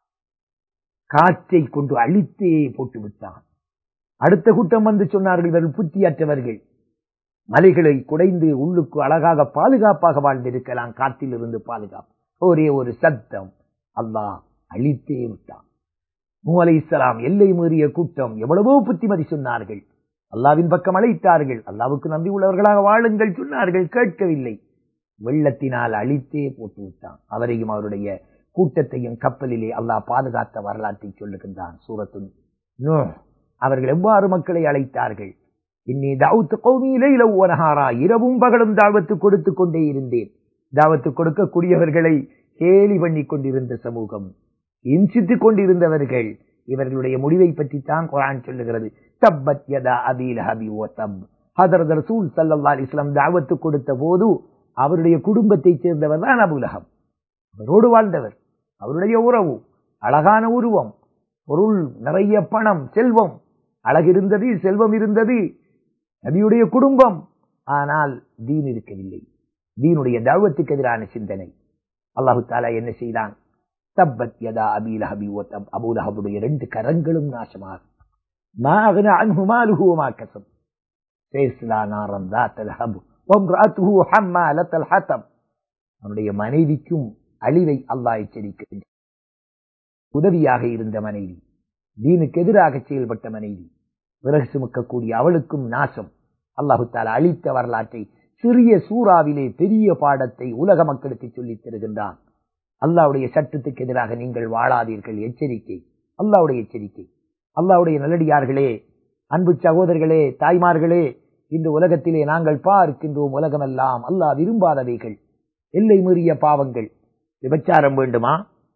காற்றை கொண்டு அழித்தே போட்டு விட்டான். அடுத்த கூட்டம் வந்து சொன்னார்கள், இவர்கள் புத்தியற்றவர்கள், மலைகளை குடைந்து உள்ளுக்கு அழகாக பாதுகாப்பாக வாழ்ந்திருக்கலாம், காற்றில் இருந்து பாதுகாப்பு. ஒரே ஒரு சத்தம், அல்லாஹ் அழித்தே விட்டான். நூஹ் அலைஹிஸ்ஸலாம் எல்லை மீறிய கூட்டம் எவ்வளவோ புத்திமதி சொன்னார்கள், அல்லாஹ்வின் பக்கம் அழைத்தார்கள், அல்லாஹ்வுக்கு நம்பி உள்ளவர்களாக வாழுங்கள் சொன்னார்கள், கேட்கவில்லை. வெள்ளத்தினால் அழித்தே போட்டு விட்டான். அவரையும் அவருடைய கூட்டத்தையும் கப்பலிலே அல்லாஹ் பாதுகாத்த வரலாற்றை சொல்லுகின்றான். சூரத்து நூஹ். அவர்கள் எவ்வாறு மக்களை அழைத்தார்கள்? இன்னி தஅவுத்து கௌமி லைலன் வ நஹாரா, இரவும் பகலும் தாவத்து கொடுத்து கொண்டே இருந்தேன். தாவத்து கொடுக்கக்கூடியவர்களை கேலி பண்ணி கொண்டிருந்த சமூகம், இன்சித்துக் கொண்டிருந்தவர்கள். இவர்களுடைய முடிவை பற்றி தான் குர்ஆன் சொல்லுகிறது. தப்பத் யதா அபீ லஹபி வ தப். ஹதரத் ரசூல் ஸல்லல்லாஹு அலைஹி வஸல்லம் தாவத்து கொடுத்த போது அவருடைய குடும்பத்தைச் சேர்ந்தவர் தான் அபூ லஹப். அவரோடு வாழ்ந்தவர், அவருடைய உறவு, அழகான உருவம், பொருள், நிறைய பணம், செல்வம், அழகிருந்தது, செல்வம் இருந்தது, நபியுடைய குடும்பம். ஆனால் தீன் இருக்கவில்லை. தீனுடைய தஅவத்துக்கு எதிரான சிந்தனை. அல்லாஹு தஆலா என்ன செய்தான்? தப்பத் யதா அபீ லஹபி வ தப். அபூ லஹபுடைய ரெண்டு கரங்களும் நாசமாக. மா அக்னா அன்ஹு மாலுஹு வ மா கஸப். சயஸ்லா நாரன் ذات لهب وامرأته حمالة الحطب. அவருடைய மனைவிக்கும் அழிவை அல்லாஹ் எச்சரிக்கின்றான். உதவியாக இருந்த மனைவி, தீனுக்கு எதிராக செயல்பட்ட மனைவி, விறகு சுமக்கக்கூடிய அவளுக்கும் நாசம். அல்லாஹு தஆலா அழித்த வரலாற்றை சிறிய சூறாவிலே பெரிய பாடத்தை உலக மக்களுக்கு சொல்லித் தருகின்றான். அல்லாஹ்வுடைய சட்டத்துக்கு எதிராக நீங்கள் வாழாதீர்கள், எச்சரிக்கை, அல்லாஹ்வுடைய எச்சரிக்கை. அல்லாஹ்வுடைய நல்லடியார்களே, அன்பு சகோதரர்களே, தாய்மார்களே, இந்த உலகத்திலே நாங்கள் பார்க்கின்றோம் உலகமெல்லாம் அல்லாஹ் விரும்பாதவைகள், எல்லை மீறிய பாவங்கள். விபச்சாரம் வேண்டுமா?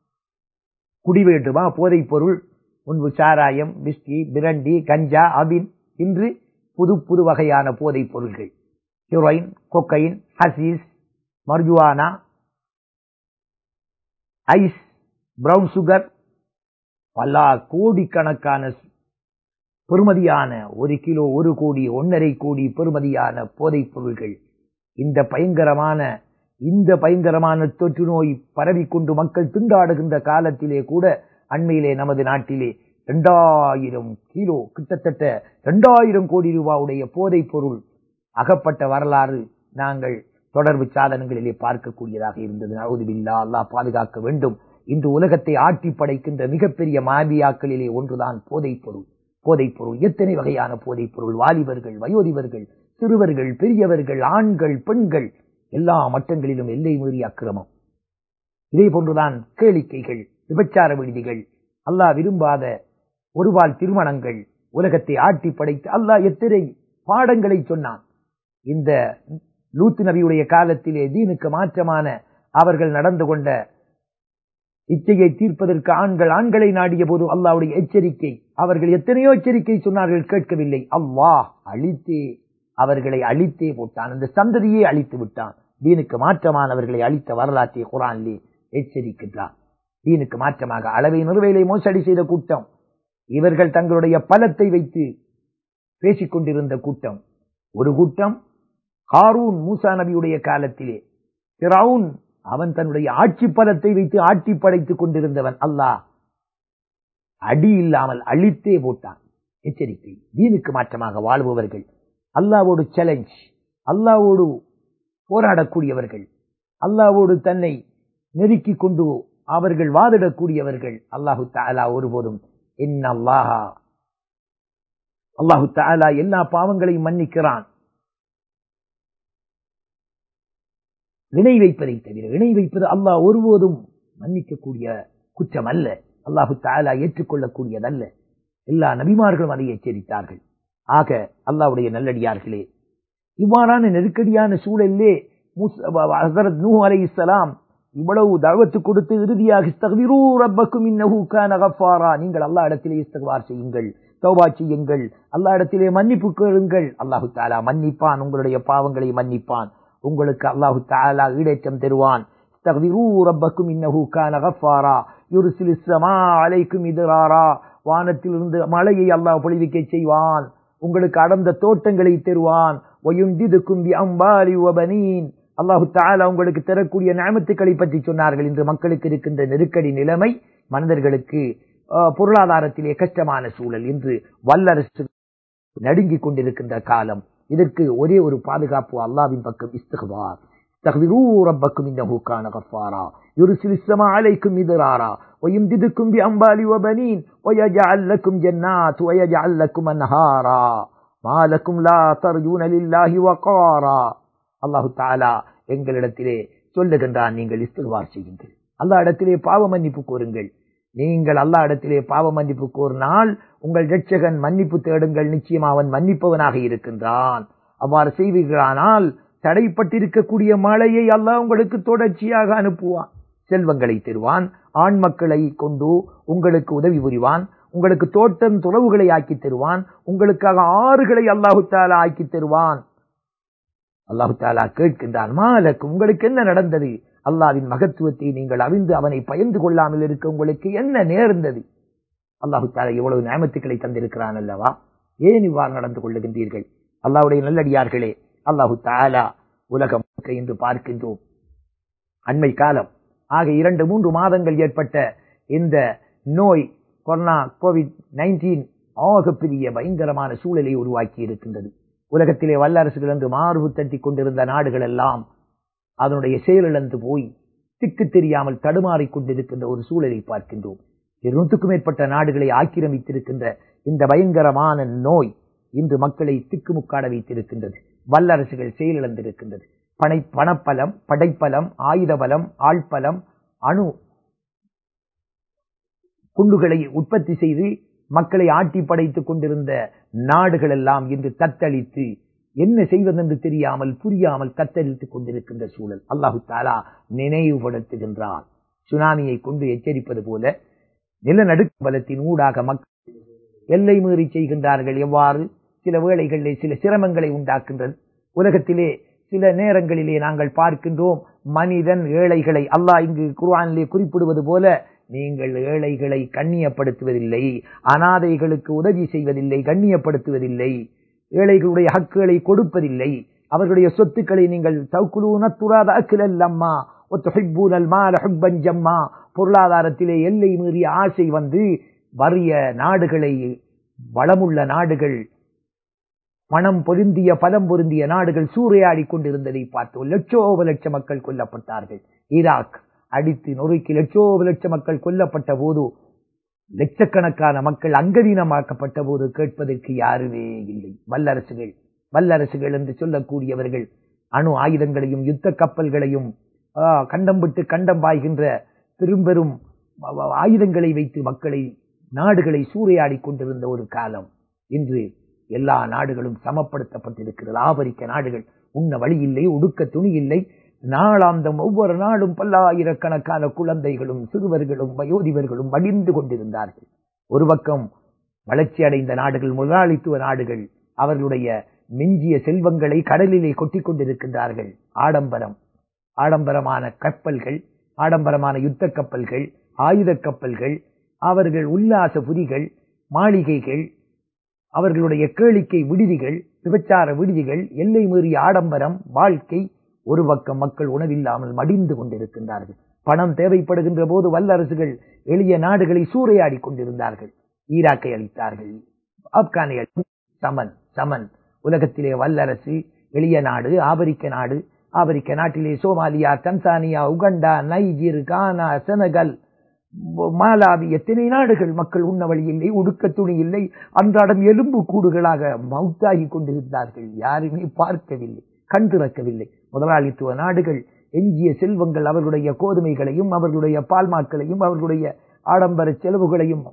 குடி வேண்டுமா? போதைப் பொருள், முன்பு சாராயம், விஸ்கி, பிரண்டி, கஞ்சா, அபின், இன்று புது புது வகையான போதைப் பொருள்கள், heroin, cocaine, hashish, marijuana, ice, brown sugar, பல கோடிக்கணக்கான பெறுமதியான ஒரு கிலோ, ஒரு கோடி, ஒன்னரை கோடி பெறுமதியான போதைப் பொருள்கள். இந்த பயங்கரமான இந்த பயங்கரமான தொற்று நோய் பரவிக்கொண்டு மக்கள் திண்டாடுகின்ற காலத்திலே கூட அண்மையிலே நமது நாட்டிலே இரண்டாயிரம் கிலோ, கிட்டத்தட்ட இரண்டாயிரம் கோடி ரூபாவுடைய போதைப் பொருள் அகப்பட்ட வரலாறு நாங்கள் தொடர்பு சாதனங்களிலே பார்க்கக்கூடியதாக இருந்தது. நஊது பில்லாஹ், அல்லாஹ் பாதுகாக்க வேண்டும். இன்று உலகத்தை ஆட்டி படைக்கின்ற மிகப்பெரிய மாபியாக்களிலே ஒன்றுதான் போதைப் பொருள். போதைப் பொருள், எத்தனை வகையான போதைப் பொருள், வாலிபர்கள், வயோதிபர்கள், சிறுவர்கள், பெரியவர்கள், ஆண்கள், பெண்கள், எல்லா மட்டங்களிலும் எல்லை மீறி அக்கிரமம். இதே போன்றுதான் கேளிக்கைகள், விபச்சார விடுதிகள், அல்லாஹ் விரும்பாத ஒருவாள் திருமணங்கள், உலகத்தை ஆட்டி படைத்து அல்லாஹ் எத்தனை பாடங்களை சொன்னான். இந்த லூத் நபியுடைய காலத்திலே தீனுக்கு மாற்றமான அவர்கள் நடந்து கொண்ட இச்சையை தீர்ப்பதற்கு ஆண்கள் ஆண்களை நாடிய போது அல்லாஹ்வுடைய எச்சரிக்கை, அவர்கள் எத்தனையோ எச்சரிக்கை சொன்னார்கள், கேட்கவில்லை. அல்லாஹ் அழித்தே அவர்களை அழித்தே போட்டான், அந்த சந்ததியை அழித்து விட்டான். தீனுக்கு மாற்றமானவர்களை அழித்த வரலாற்றை குர்ஆனிலே எச்சரிக்கின்றான். தீனுக்கு மாற்றமாக அளவை நிறுவையிலே மோசடி செய்த கூட்டம், இவர்கள் தங்களுடைய பலத்தை வைத்து பேசிக் கொண்டிருந்த கூட்டம். ஒரு கூட்டம் ஹாரூன் மூசா நபியுடைய காலத்திலே, ஃபிரௌன் அவன் தன்னுடைய ஆட்சி பலத்தை வைத்து ஆட்டி படைத்துக் கொண்டிருந்தவன், அல்லாஹ் அடி இல்லாமல் அழித்தே போட்டான். எச்சரிக்கை. தீனுக்கு மாற்றமாக வாழ்பவர்கள், அல்லாஹ்வோடு சேலஞ்ச், அல்லாஹ்வோடு போராடக்கூடியவர்கள், அல்லாஹ்வோடு தன்னை நெருக்கிக் கொண்டு அவர்கள் வாதிடக்கூடியவர்கள், அல்லாஹு தஆலா ஒருபோதும் இன்னல்லாஹ அல்லாஹு தஆலா எல்லா பாவங்களையும் மன்னிக்கிறான், இணை வைப்பதை தவிர. இணை வைப்பது அல்லாஹ் ஒருபோதும் மன்னிக்கக்கூடிய குற்றம் அல்ல, அல்லாஹு தஆலா ஏற்றுக்கொள்ளக்கூடியதல்ல. எல்லா நபிமார்களும் அதை எச்சரித்தார்கள். ஆக அல்லாஹ்வுடைய நல்லடியார்களே, இவ்வாறான நெருக்கடியான சூழலிலே ஹஸரத் நூஹ் அலைஹிஸ்ஸலாம் இவ்வளவு தஅவத் கொடுத்து இறுதியாக இஸ்தக்பிரூ ரப்பக்கும் இன்னஹு கான கஃபாரா, நீங்கள் அல்லாஹ் இடத்திலே இஸ்திக்பார் செய்யுங்கள், தௌபா செய்யுங்கள், அல்லாஹ் இடத்திலே மன்னிப்பு கேளுங்கள், அல்லாஹு தஆலா மன்னிப்பான், உங்களுடைய பாவங்களை மன்னிப்பான், உங்களுக்கு அல்லாஹு தஆலா ஈடேற்றம் தருவான். இஸ்தக்பிரூ ரப்பக்கும் இன்னஹு கான கஃபாரா யுர்சிலிஸ் ஸமா அலைக்கும் இத்ராரா, வானத்திலிருந்து மழையை அல்லாஹ் பொழிவிக்க செய்வான், உங்களுக்கு அடர்ந்த தோட்டங்களை தருவான். வயும்திதுக்கும் பிஅம்வாலி வபனீன், அல்லாஹு தஆலா உங்களுக்கு தரக்கூடிய நிஅமத்துக்களை பற்றி சொன்னார்கள். இன்று மக்களுக்கு இருக்கின்ற நெருக்கடி நிலைமை, மனிதர்களுக்கு பொருளாதாரத்திலே கஷ்டமான சூழல், இன்று வல்லரசு நடுங்கிக் கொண்டிருக்கின்ற காலம். இதற்கு ஒரே ஒரு பாதுகாப்பு, அல்லாஹ்வின் பக்கம் இஸ்திக்பார். இஸ்தக்பிரூ ரப்பக்கும் இன்னஹு கான கஃபாரா யுர்சிலிஸ் ஸமா அலைக்கும் மித்ராரா வயும்திதுக்கும் பிஅம்வாலி வபனீன் வயஜஅல் லக்கும் ஜன்னாத் வயஜஅல் லக்கும் அன்ஹாரா மா லக்கும் லா தர்ஜூன லில்லாஹி வகாரா. அல்லாஹு தஆலா எங்களிடத்திலே சொல்லுகின்றான், நீங்கள் இஸ்திக்பார் செய்யுங்கள், அல்லாஹ் இடத்திலே பாவ மன்னிப்பு கோருங்கள். நீங்கள் அல்லாஹ் இடத்திலே பாவ மன்னிப்பு கோரினால் உங்கள் இரட்சகன் மன்னிப்பு தேடுங்கள், நிச்சயம் அவன் மன்னிப்பவனாக இருக்கின்றான். அவ்வாறு செய்வீர்களானால் தடைப்பட்டிருக்கக்கூடிய மழையை அல்லாஹ் உங்களுக்கு தொடர்ச்சியாக அனுப்புவான், செல்வங்களை தருவான், ஆண் மக்களை கொண்டு உங்களுக்கு உதவி புரிவான், உங்களுக்கு தோட்டம் துறவுகளை ஆக்கி தருவான், உங்களுக்காக ஆறுகளை அல்லாஹு தஆலா ஆக்கி தருவான். அல்லாஹு தஆலா கேட்கின்றான், மாலக்கும் உங்களுக்கு என்ன நடந்தது? அல்லாஹ்வின் மகத்துவத்தை நீங்கள் அறிந்து அவனை பயந்து கொள்ளாமல் இருக்க உங்களுக்கு என்ன நேர்ந்தது? அல்லாஹு தஆலா எவ்வளவு நிஅமத்துக்களை தந்திருக்கிறான் அல்லவா, ஏன் இவ்வாறு நடந்து கொள்ளுகின்றீர்கள்? அல்லாஹ்வுடைய நல்லடியார்களே, அல்லாஹு தஆலா உலகம் என்று பார்க்கின்றோம். அண்மை காலம் ஆக இரண்டு மூன்று மாதங்கள் ஏற்பட்ட இந்த நோய் கொரோனா கோவிட் நைன்டீன் ஆகப்பெரிய பயங்கரமான சூழலை உருவாக்கி இருக்கின்றது. உலகத்திலே வல்லரசுகள் என்று மார்பு தட்டி கொண்டிருந்த நாடுகள் எல்லாம் அதனுடைய செயலிழந்து போய் திக்கு தெரியாமல் தடுமாறிக் கொண்டிருக்கின்ற ஒரு சூழலை பார்க்கின்றோம். இருநூற்றுக்கும் மேற்பட்ட நாடுகளை ஆக்கிரமித்திருக்கின்ற இந்த பயங்கரமான நோய் இன்று மக்களை திக்குமுக்காட வைத்திருக்கின்றது. வல்லரசுகள் செயலிழந்திருக்கின்றது. பனை பணப்பலம், படைப்பலம், ஆயுத பலம், ஆழ்பலம், அணு குண்டுகளை உற்பத்தி செய்து மக்களை ஆட்டி படைத்துக் கொண்டிருந்த நாடுகள் எல்லாம் இன்று தத்தளித்து என்ன செய்வதென்று தெரியாமல் புரியாமல் தத்தளித்துக் கொண்டிருக்கின்ற சூழல் அல்லாஹு தஆலா நினைவுபடுத்துகின்றான். சுனாமியை கொண்டு எச்சரிப்பது போல நிலநடுக்க பலத்தின் ஊடாக மக்கள் எல்லை மீறி செய்கின்றார்கள். எவ்வாறு சில வேளைகளிலே சில சிரமங்களை உண்டாக்குகின்றது. உலகத்திலே சில நேரங்களிலே நாங்கள் பார்க்கின்றோம், மனிதன் ஏழைகளை அல்லாஹ் இங்கு குர்ஆனிலே குறிப்பிடுவது போல, நீங்கள் ஏழைகளை கண்ணியப்படுத்துவதில்லை, அனாதைகளுக்கு உதவி செய்வதில்லை, கண்ணியப்படுத்துவதில்லை, ஏழைகளுடைய ஹக்குகளை கொடுப்பதில்லை, அவர்களுடைய சொத்துக்களை நீங்கள் தௌகுலூன துராத அக்லல் லம்மா வதுஹிப்பூனல் மால ஹுப்பன் ஜம்மா, பொருளாதாரத்திலே எல்லை மீறிய ஆசை வந்து வறிய நாடுகளை, வளமுள்ள நாடுகள், பணம் பொருந்திய பலம் பொருந்திய நாடுகள் சூறையாடி கொண்டிருந்ததை பார்த்தோம். லட்சோப லட்ச மக்கள் கொல்லப்பட்டார்கள். ஈராக் அடித்து நொறுக்கி லட்சோப லட்ச மக்கள் கொல்லப்பட்ட போது, லட்சக்கணக்கான மக்கள் அங்கதீனமாக்கப்பட்ட போது கேட்பதற்கு யாருமே இல்லை. வல்லரசுகள் வல்லரசுகள் என்று சொல்லக்கூடியவர்கள் அணு ஆயுதங்களையும் யுத்த கப்பல்களையும் கண்டம் விட்டு கண்டம் பாய்கின்ற பெரும்பெரும் ஆயுதங்களை வைத்து மக்களை நாடுகளை சூறையாடி கொண்டிருந்த ஒரு காலம். இன்று எல்லா நாடுகளும் சமப்படுத்தப்பட்டிருக்கிறது. ஆப்பிரிக்க நாடுகள் உண்ண வழி இல்லை, உடுக்க துணி இல்லை. நாளாந்தம் ஒவ்வொரு நாளும் பல்லாயிரக்கணக்கான குழந்தைகளும் சிறுவர்களும் வயோதிபர்களும் மடிந்து கொண்டிருந்தார்கள். ஒரு பக்கம் வளர்ச்சி அடைந்த நாடுகள், முதலாளித்துவ நாடுகள் அவர்களுடைய மிஞ்சிய செல்வங்களை கடலிலே கொட்டிக் கொண்டிருக்கின்றார்கள். ஆடம்பரம் ஆடம்பரமான கப்பல்கள், ஆடம்பரமான யுத்த கப்பல்கள், ஆயுத கப்பல்கள், அவர்கள் உல்லாச புரிகள், மாளிகைகள், அவர்களுடைய கேளிக்கை விடுதிகள், விபச்சார விடுதிகள், எல்லை மீறிய ஆடம்பரம் வாழ்க்கை. ஒரு பக்கம் மக்கள் உணவில்லாமல் மடிந்து கொண்டிருக்கின்றார்கள். பணம் தேவைப்படுகின்ற போது வல்லரசுகள் எளிய நாடுகளை சூறையாடி கொண்டிருந்தார்கள். ஈராக்கை அளித்தார்கள், ஆப்கானை சமன் சமன் உலகத்திலே வல்லரசு எளிய நாடு ஆப்பிரிக்க நாடு. ஆப்பிரிக்க நாட்டிலே Somalia, Tanzania, Uganda, Niger, Ghana, Senegal, Malawi, எத்தனை நாடுகள். மக்கள் உண்ண வழி இல்லை, உடுக்க துணி இல்லை. அன்றாடம் எலும்பு கூடுகளாக மவுத்தாகி கொண்டிருந்தார்கள். யாருமே பார்க்கவில்லை, கண் திறக்கவில்லை. முதலாளித்துவ நாடுகள் எஞ்சிய செல்வங்கள், அவர்களுடைய கோதுமைகளையும் அவர்களுடைய பால்மாக்களையும் அவர்களுடைய ஆடம்பர செலவுகளையும்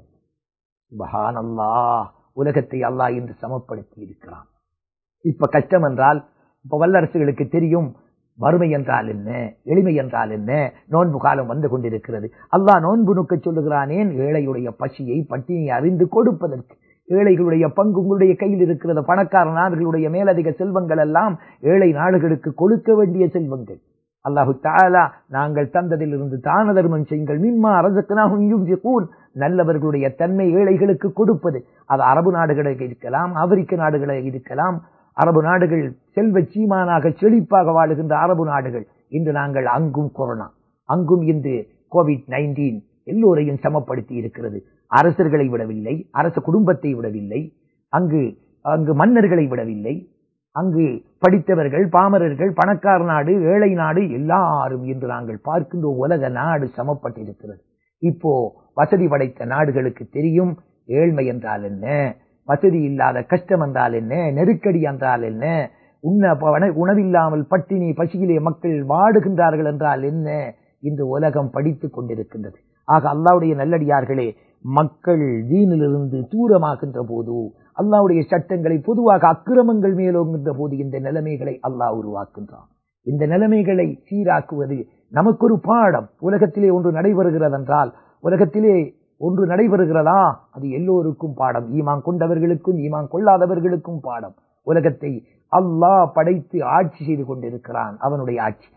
சுப்ஹானல்லாஹ் உலகத்தை அல்லாஹ் என்று சமப்படுத்தி இருக்கிறான். இப்ப கஷ்டம் என்றால், இப்ப வல்லரசுகளுக்கு தெரியும் வறுமை என்றால் என்ன, எளிமை என்றால் என்ன. நோன்பு காலம் வந்து கொண்டிருக்கிறது. அல்லாஹ் நோன்பு நோக்க சொல்லுகிறானேன், ஏழையுடைய பசியை பட்டினியை அறிந்து கொடுப்பதற்கு. ஏழைகளுடைய பங்கு உங்களுடைய கையில் இருக்கிறது. பணக்கார நாடுகளுடைய மேலதிக செல்வங்கள் எல்லாம் ஏழை நாடுகளுக்கு கொடுக்க வேண்டிய செல்வங்கள். அல்லாஹு தஆலா நாங்கள் தந்ததில் இருந்து தான தர்மம் செய்யுங்கள், மிம்மா ரஸக்னாஹும் யுன்ஃபிகூன், நல்லவர்களுடைய தன்மை ஏழைகளுக்கு கொடுப்பது. அது அரபு நாடுகளாக இருக்கலாம், ஆப்பிரிக்க நாடுகளாக இருக்கலாம். அரபு நாடுகள் செல்வ சீமானாக செழிப்பாக வாழுகின்ற அரபு நாடுகள். இன்று நாங்கள் அங்கும் கொரோனா, அங்கும் இன்று கோவிட் நைன்டீன் எல்லோரையும் சமப்படுத்தி இருக்கிறது. அரசர்களை விடவில்லை, அரச குடும்பத்தை விடவில்லை, அங்கு அங்கு மன்னர்களை விடவில்லை. அங்கு படித்தவர்கள், பாமரர்கள், பணக்கார நாடு, ஏழை நாடு எல்லாரும் இன்று நாங்கள் பார்க்கின்ற உலக நாடு சமப்பட்டிருக்கிறது. இப்போ வசதி படைத்த நாடுகளுக்கு தெரியும் ஏழ்மை என்றால் என்ன, வசதி இல்லாத கஷ்டம் என்றால் என்ன, நெருக்கடி என்றால் என்ன, உண்ண உணவில்லாமல் பட்டினி பசியிலே மக்கள் வாடுகின்றார்கள் என்றால் என்ன. இன்று உலகம் படித்துக் கொண்டிருக்கின்றது. ஆக அல்லாஹ்வுடைய நல்லடியார்களே, மக்கள் தீனிலிருந்து தூரமாகின்ற போது, அல்லாஹ்வுடைய சட்டங்களை பொதுவாக அக்கிரமங்கள் மேலோங்குகின்ற போது இந்த நிலைமைகளை அல்லாஹ் உருவாக்குகின்றான். இந்த நிலைமைகளை சீராக்குவது நமக்கு ஒரு பாடம். உலகத்திலே ஒன்று நடைபெறுகிறது என்றால், உலகத்திலே ஒன்று நடைபெறுகிறதா, அது எல்லோருக்கும் பாடம். ஈமான் கொண்டவர்களுக்கும் ஈமான் கொள்ளாதவர்களுக்கும் பாடம். உலகத்தை அல்லாஹ் படைத்து ஆட்சி செய்து கொண்டிருக்கிறான். அவனுடைய ஆட்சி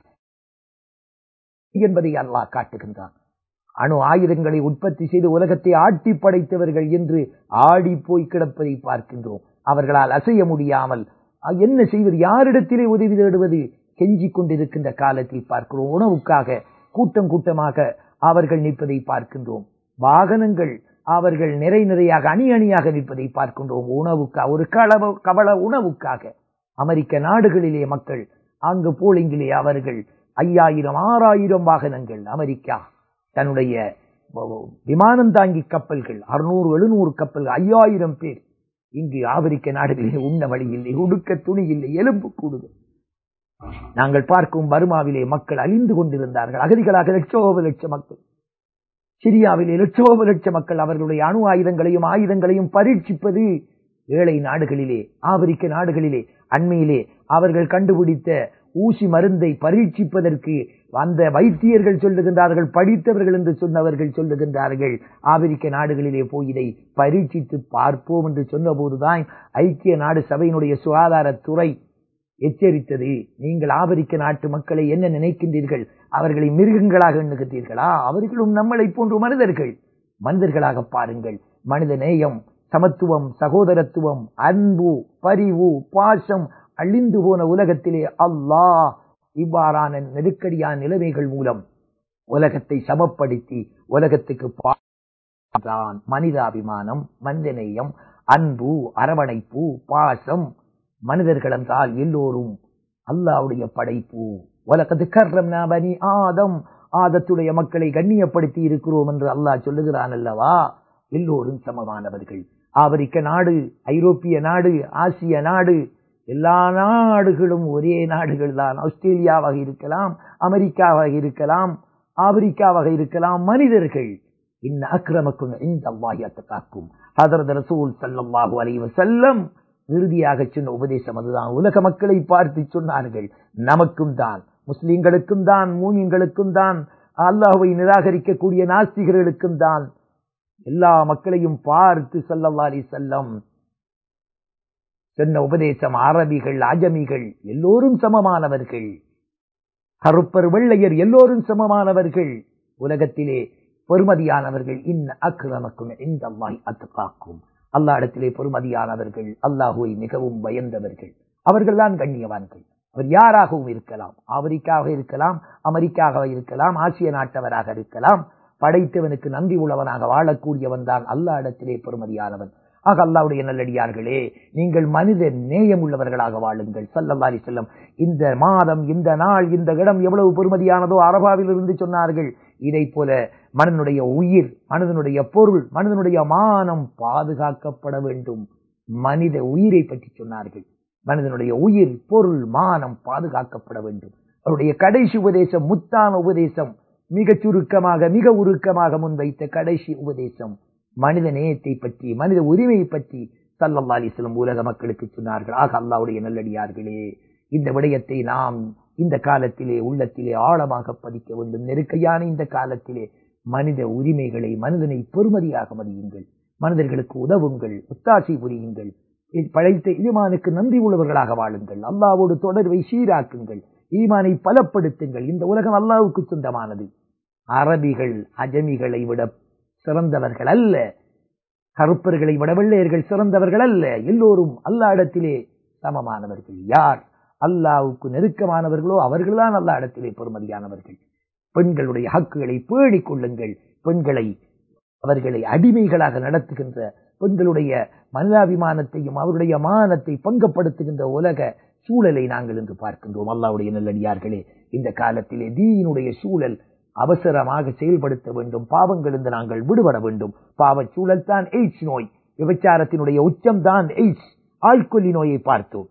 என்பதை அல்லாஹ் காட்டுகின்றான். அணு ஆயுதங்களை உற்பத்தி செய்து உலகத்தை ஆட்டி படைத்தவர்கள் என்று ஆடி போய் கிடப்பதை பார்க்கின்றோம். அவர்களால் அசைய முடியாமல் என்ன செய்வது, யாரிடத்திலே உதவி தேடுவது, கெஞ்சிக் கொண்டிருக்கின்ற காலத்தில் பார்க்கிறோம். உணவுக்காக கூட்டம் கூட்டமாக அவர்கள் நிற்பதை பார்க்கின்றோம். வாகனங்கள் அவர்கள் நிறை நிறையாக அணி அணியாக நிற்பதை பார்க்கின்றோம். உணவுக்காக, ஒரு களவ கவல உணவுக்காக. அமெரிக்க நாடுகளிலே மக்கள் அங்கு போலிங்கிலே அவர்கள் ஐயாயிரம் ஆறாயிரம் வாகனங்கள், அமெரிக்கா தன்னுடைய விமானம் தாங்கி கப்பல்கள், அறுநூறு எழுநூறு கப்பல்கள், ஐயாயிரம் பேர். இங்கு ஆப்பிரிக்க நாடுகளில் உண்ண வழி இல்லை, உடுக்க துணி இல்லை, எலும்பு கூடுதல். நாங்கள் பார்க்கும் பர்மாவிலே மக்கள் அழிந்து கொண்டிருந்தார்கள். அகதிகளாக லட்சோப லட்ச மக்கள். சிரியாவிலே லட்சோப லட்ச மக்கள். அவர்களுடைய அணு ஆயுதங்களையும் ஆயுதங்களையும் பரீட்சிப்பது ஏழை நாடுகளிலே, ஆப்பிரிக்க நாடுகளிலே. அண்மையிலே அவர்கள் கண்டுபிடித்த ஊசி மருந்தை பரீட்சிப்பதற்கு அந்த வைத்தியர்கள் சொல்லுகின்றார்கள், படித்தவர்கள் என்று சொன்னவர்கள் சொல்லுகின்றார்கள், ஆப்பிரிக்க நாடுகளிலே போய் இதை பரீட்சித்து பார்ப்போம் என்று சொன்ன போதுதான் ஐக்கிய நாடு சபையினுடைய சுகாதாரத்துறை எச்சரித்தது. நீங்கள் ஆப்பிரிக்க நாட்டு மக்களை என்ன நினைக்கின்றீர்கள்? அவர்களை மிருகங்களாக எண்ணுகின்றீர்களா? அவர்களும் நம்மளை போன்று மனிதர்கள். மனிதர்களாக பாருங்கள். மனித நேயம், சமத்துவம், சகோதரத்துவம், அன்பு, பரிவு, பாசம் அழிந்து போன உலகத்திலே அல்லாஹ் இவ்வாறான நெருக்கடியான நிலைமைகள் மூலம் உலகத்தை சமப்படுத்தி உலகத்துக்கு பான். மனிதாபிமானம், மனிதநேயம், அன்பு, அரவணைப்பு, பாசம். மனிதர்கள் என்றால் எல்லோரும் அல்லாஹ்வுடைய படைப்பு. வலகத் கர்ரம்னா பனி ஆதம், ஆதத்துடைய மக்களை கண்ணியப்படுத்தி இருக்கிறோம் என்று அல்லாஹ் சொல்லுகிறான் அல்லவா. எல்லோரும் சமமானவர்கள். ஆப்பிரிக்க நாடு, ஐரோப்பிய நாடு, ஆசிய நாடு எல்லா நாடுகளும் ஒரே நாடுகள் தான். ஆஸ்திரேலியாவாக இருக்கலாம், அமெரிக்காவாக இருக்கலாம், ஆப்பிரிக்காவாக இருக்கலாம். மனிதர்கள் இன்ன அக்ரமக்கும் இன்தல்லாஹி அத்காக்கும். ஹஜ்ரத் ரசூல் ஸல்லல்லாஹு அலைஹி வஸல்லம் இறுதியாக சொன்ன உபதேசம் அதுதான். உலக மக்களை பார்த்து சொன்னார்கள், நமக்கும் தான், முஸ்லிம்களுக்கும் தான், மூமின்களுக்கும் தான், அல்லாஹ்வை நிராகரிக்கக்கூடிய நாஸ்திகர்களுக்கும் தான், எல்லா மக்களையும் பார்த்து ஸல்லல்லாஹு அலைஹி வஸல்லம் சொன்ன உபதேசம், அரபிகள் அஜமிகள் எல்லோரும் சமமானவர்கள், கருப்பர் வெள்ளையர் எல்லோரும் சமமானவர்கள், உலகத்திலே பொறுமதியானவர்கள். இன்ன அக்ரமக்கும் இன்தல்லாஹி அத்காக்கும். அல்லாஹ் இடத்திலே பொறுமதியானவர்கள், அல்லாஹுவை மிகவும் பயந்தவர்கள், அவர்கள்தான் கண்ணியவான்கள். அவர் யாராகவும் இருக்கலாம், ஆப்பிரிக்காவாக இருக்கலாம், அமெரிக்காவாக இருக்கலாம், ஆசிய நாட்டவராக இருக்கலாம். படைத்தவனுக்கு நன்றி உள்ளவனாக வாழக்கூடியவன் தான் அல்லாஹ் இடத்திலே பொறுமதியானவன். ஆக அல்லாஹ்வுடைய நல்லடியார்களே, நீங்கள் மனித நேயம் உள்ளவர்களாக வாழுங்கள். ஸல்லல்லாஹு அலைஹி வஸல்லம் இந்த மாதம், இந்த நாள், இந்த இடம் எவ்வளவு பொறுமதியானதோ அரபாவில் இருந்து சொன்னார்கள். இதை போல மனிதனுடைய உயிர், மனிதனுடைய பொருள், மனிதனுடைய மானம் பாதுகாக்கப்பட வேண்டும். மனித உயிரை பற்றி சொன்னார்கள். மனிதனுடைய உயிர், பொருள், மானம் பாதுகாக்கப்பட வேண்டும். அவருடைய கடைசி உபதேசம், முத்தான உபதேசம், மிக சுருக்கமாக மிக உருக்கமாக முன்வைத்த கடைசி உபதேசம் மனித நேயத்தை பற்றி, மனித உரிமையை பற்றி ஸல்லல்லாஹு அலைஹி வஸல்லம் உலக மக்களுக்கு சொன்னார்கள். ஆக அல்லாஹ்வுடைய நல்லடியார்களே, இந்த விடயத்தை நாம் இந்த காலத்திலே உள்ளத்திலே ஆழமாக பதிக்க வேண்டும். நெருக்கையான இந்த காலத்திலே மனித உரிமைகளை, மனிதனை பெருமதியாக மதியுங்கள், மனிதர்களுக்கு உதவுங்கள், ஒத்தாசை புரியுங்கள், படைத்த ஈமானுக்கு நன்றி உள்ளவர்களாக வாழுங்கள், அல்லாஹ்வோடு தொடர்பை சீராக்குங்கள், ஈமானை பலப்படுத்துங்கள். இந்த உலகம் அல்லாஹ்வுக்கு சொந்தமானது. அரபிகள் அஜமிகளை விட சிறந்தவர்கள் அல்ல, கருப்பர்களை விட வெள்ளையர்கள் சிறந்தவர்கள் அல்ல. எல்லோரும் அல்லாஹ் இடத்திலே சமமானவர்கள். யார் அல்லாஹ்வுக்கு நெருக்கமானவர்களோ அவர்கள்தான் அல்லாஹ் இடத்திலே பொறுமதியானவர்கள். பெண்களுடைய ஹக்குகளை பேணிக் கொள்ளுங்கள். பெண்களை, அவர்களை அடிமைகளாக நடத்துகின்ற, பெண்களுடைய மனிதாபிமானத்தையும் அவருடைய மானத்தை பங்கப்படுத்துகின்ற உலக சூழலை நாங்கள் இன்று பார்க்கின்றோம். அல்லாஹ்வுடைய நல்லடியார்களே, இந்த காலத்திலே தீனுடைய சூழல் அவசரமாக செயல்படுத்த வேண்டும். பாவங்களிலிருந்து நாங்கள் விடுபட வேண்டும். பாவ சூழல் தான் எய்ட்ஸ் நோய், விபச்சாரத்தினுடைய உச்சம் தான் எய்ட்ஸ். ஆழ்கொல்லி நோயை பார்த்தோம்,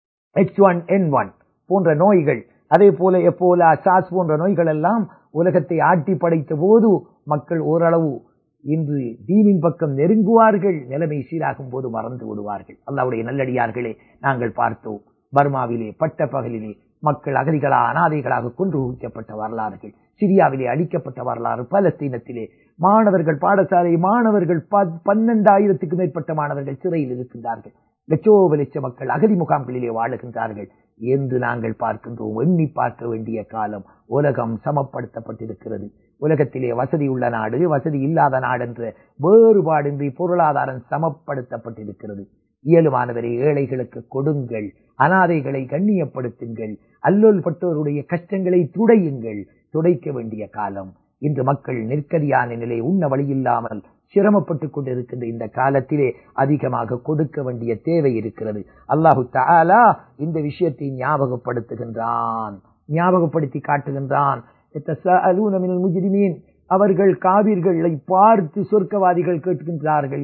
எச் ஒன் என் ஒன் போன்ற நோய்கள், அதே போல எப்போலா, சாஸ் போன்ற நோய்கள் எல்லாம் உலகத்தை ஆட்டி படைத்த போது மக்கள் ஓரளவு இன்று தீனின் பக்கம் நெருங்குவார்கள், நிலைமை சீராகும் போது மறந்து விடுவார்கள். அல்லாஹ்வுடைய நல்லடியார்களே, நாங்கள் பார்த்தோம் பர்மாவிலே பட்ட பகலிலே மக்கள் அகதிகளா அனாதைகளாக கொன்று குவிக்கப்பட்ட வரலாறுகள், சிரியாவிலே அழிக்கப்பட்ட வரலாறு, பலஸ்தீனத்திலே மாணவர்கள், பாடசாலை மாணவர்கள் பன்னெண்டாயிரத்துக்கும் மேற்பட்ட மாணவர்கள் சிறையில் இருக்கின்றார்கள், லட்சோப லட்ச மக்கள் அகதி முகாம்களிலே வாழுகின்றார்கள் என்று நாங்கள் பார்க்கின்றோம். எண்ணி பார்க்க வேண்டிய காலம். உலகம் சமப்படுத்தப்பட்டிருக்கிறது. உலகத்திலே வசதி உள்ள நாடு, வசதி இல்லாத நாடு என்ற வேறுபாடின்றி பொருளாதாரம் சமப்படுத்தப்பட்டிருக்கிறது. இயலுமானவரை ஏழைகளுக்கு கொடுங்கள், அனாதைகளை கண்ணியப்படுத்துங்கள், அல்லோல் பட்டோருடைய கஷ்டங்களை துடையுங்கள். துடைக்க வேண்டிய காலம். இன்று மக்கள் நெருக்கடியான நிலை, உண்ண வழியில்லாமல் சிரமப்பட்டுக் கொண்டிருக்கின்ற இந்த காலத்திலே அதிகமாக கொடுக்க வேண்டிய தேவை இருக்கிறது. அல்லாஹு தஆலா இந்த விஷயத்தை ஞாபகப்படுத்துகின்றான், ஞாபகப்படுத்தி காட்டுகின்றான். அவர்கள் காவிர்களை பார்த்து சொர்க்கவாதிகள் கேட்கின்றார்கள்,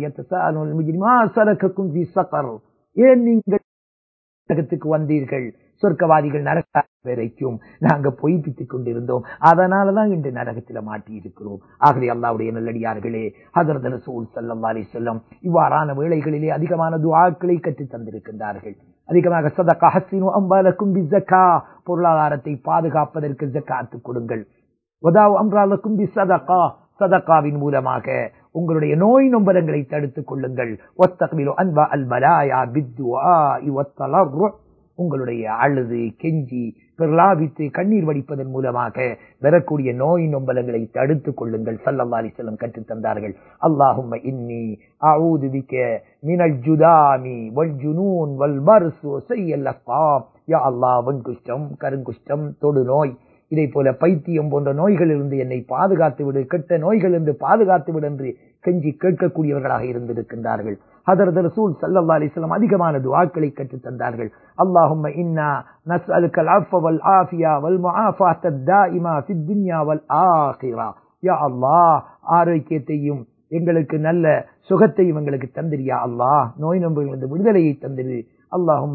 ஏன் நீங்கள் நரகத்துக்கு வந்தீர்கள்? சொர்க்கவாதிகள் நரக வரைக்கும் நாங்க பொய்ப்பித்துக் கொண்டிருந்தோம், அதனாலதான் இன்று நரகத்தில மாட்டி இருக்கிறோம். ஆகவே அல்லாஹ்வுடைய நல்லடியார்களே, ஹஜ்ரத் ரசூல் ஸல்லல்லாஹு அலைஹி வஸல்லம் இவ்வாறான வேளைகளிலே அதிகமான துஆக்களை கற்றுத் தந்திருக்கின்றார்கள். அதிகமாக சதகா ஹஸ்ஸினு அம்வாலக்கும் பிஸ்ஸகா, பொருளாதாரத்தை பாதுகாப்பதற்கு ஜக்காத்து கொடுங்கள். வதாவு அம்ராலக்கும் பிஸ்ஸதகா, சதகாவின் மூலமாக உங்களுடைய நோய் நொம்பரங்களை தடுத்துக் கொள்ளுங்கள். வஸ்தக்பிலு அன்வா அல் பலாயா பித்துஆஇ வத்தலர்ரு, உங்களுடைய அழுது கெஞ்சி பிரலாபித்து கண்ணீர் வடிப்பதன் மூலமாக வரக்கூடிய நோய் நொம்பலங்களை தடுத்துக் கொள்ளுங்கள். ஸல்லல்லாஹு அலைஹி வஸல்லம் கற்றுத் தந்தார்கள். அல்லாஹும்ம இன்னி அஊது பிக மினல் ஜுதாமி வல் ஜுனூன் வல் பர்ஸ் வ ஸய்யல் அஸ்காம். யா அல்லாஹ், வெண்குஷ்டம், கருங்குஷ்டம், தொடு நோய், இதை போல பைத்தியம் போன்ற நோய்களிலிருந்து என்னை பாதுகாத்து விடு, கெட்ட நோய்களிலிருந்து பாதுகாத்து விடு என்று கெஞ்சி கேட்கக்கூடியவர்களாக இருந்திருக்கின்றார்கள். ஹஜ்ரத் ரசூல் ஸல்லல்லாஹு அலைஹி வஸல்லம் அதிகமான துஆக்களை கற்றுத் தந்தார்கள். அல்லாஹும்ம இன்னா நஸ்அலுக்கல் அஃவ வல் ஆஃபியா வல் முஆஃபாத தாயிமா ஃபித் துன்யா வல் ஆகிரா. யா அல்லாஹ், ஆரோக்கியத்தையும் எங்களுக்கு நல்ல சுகத்தையும் எங்களுக்கு தந்திரியா அல்லாஹ், நோய் நொம்புகளிலிருந்து விடுதலையை தந்திரு. அல்லாஹும்ம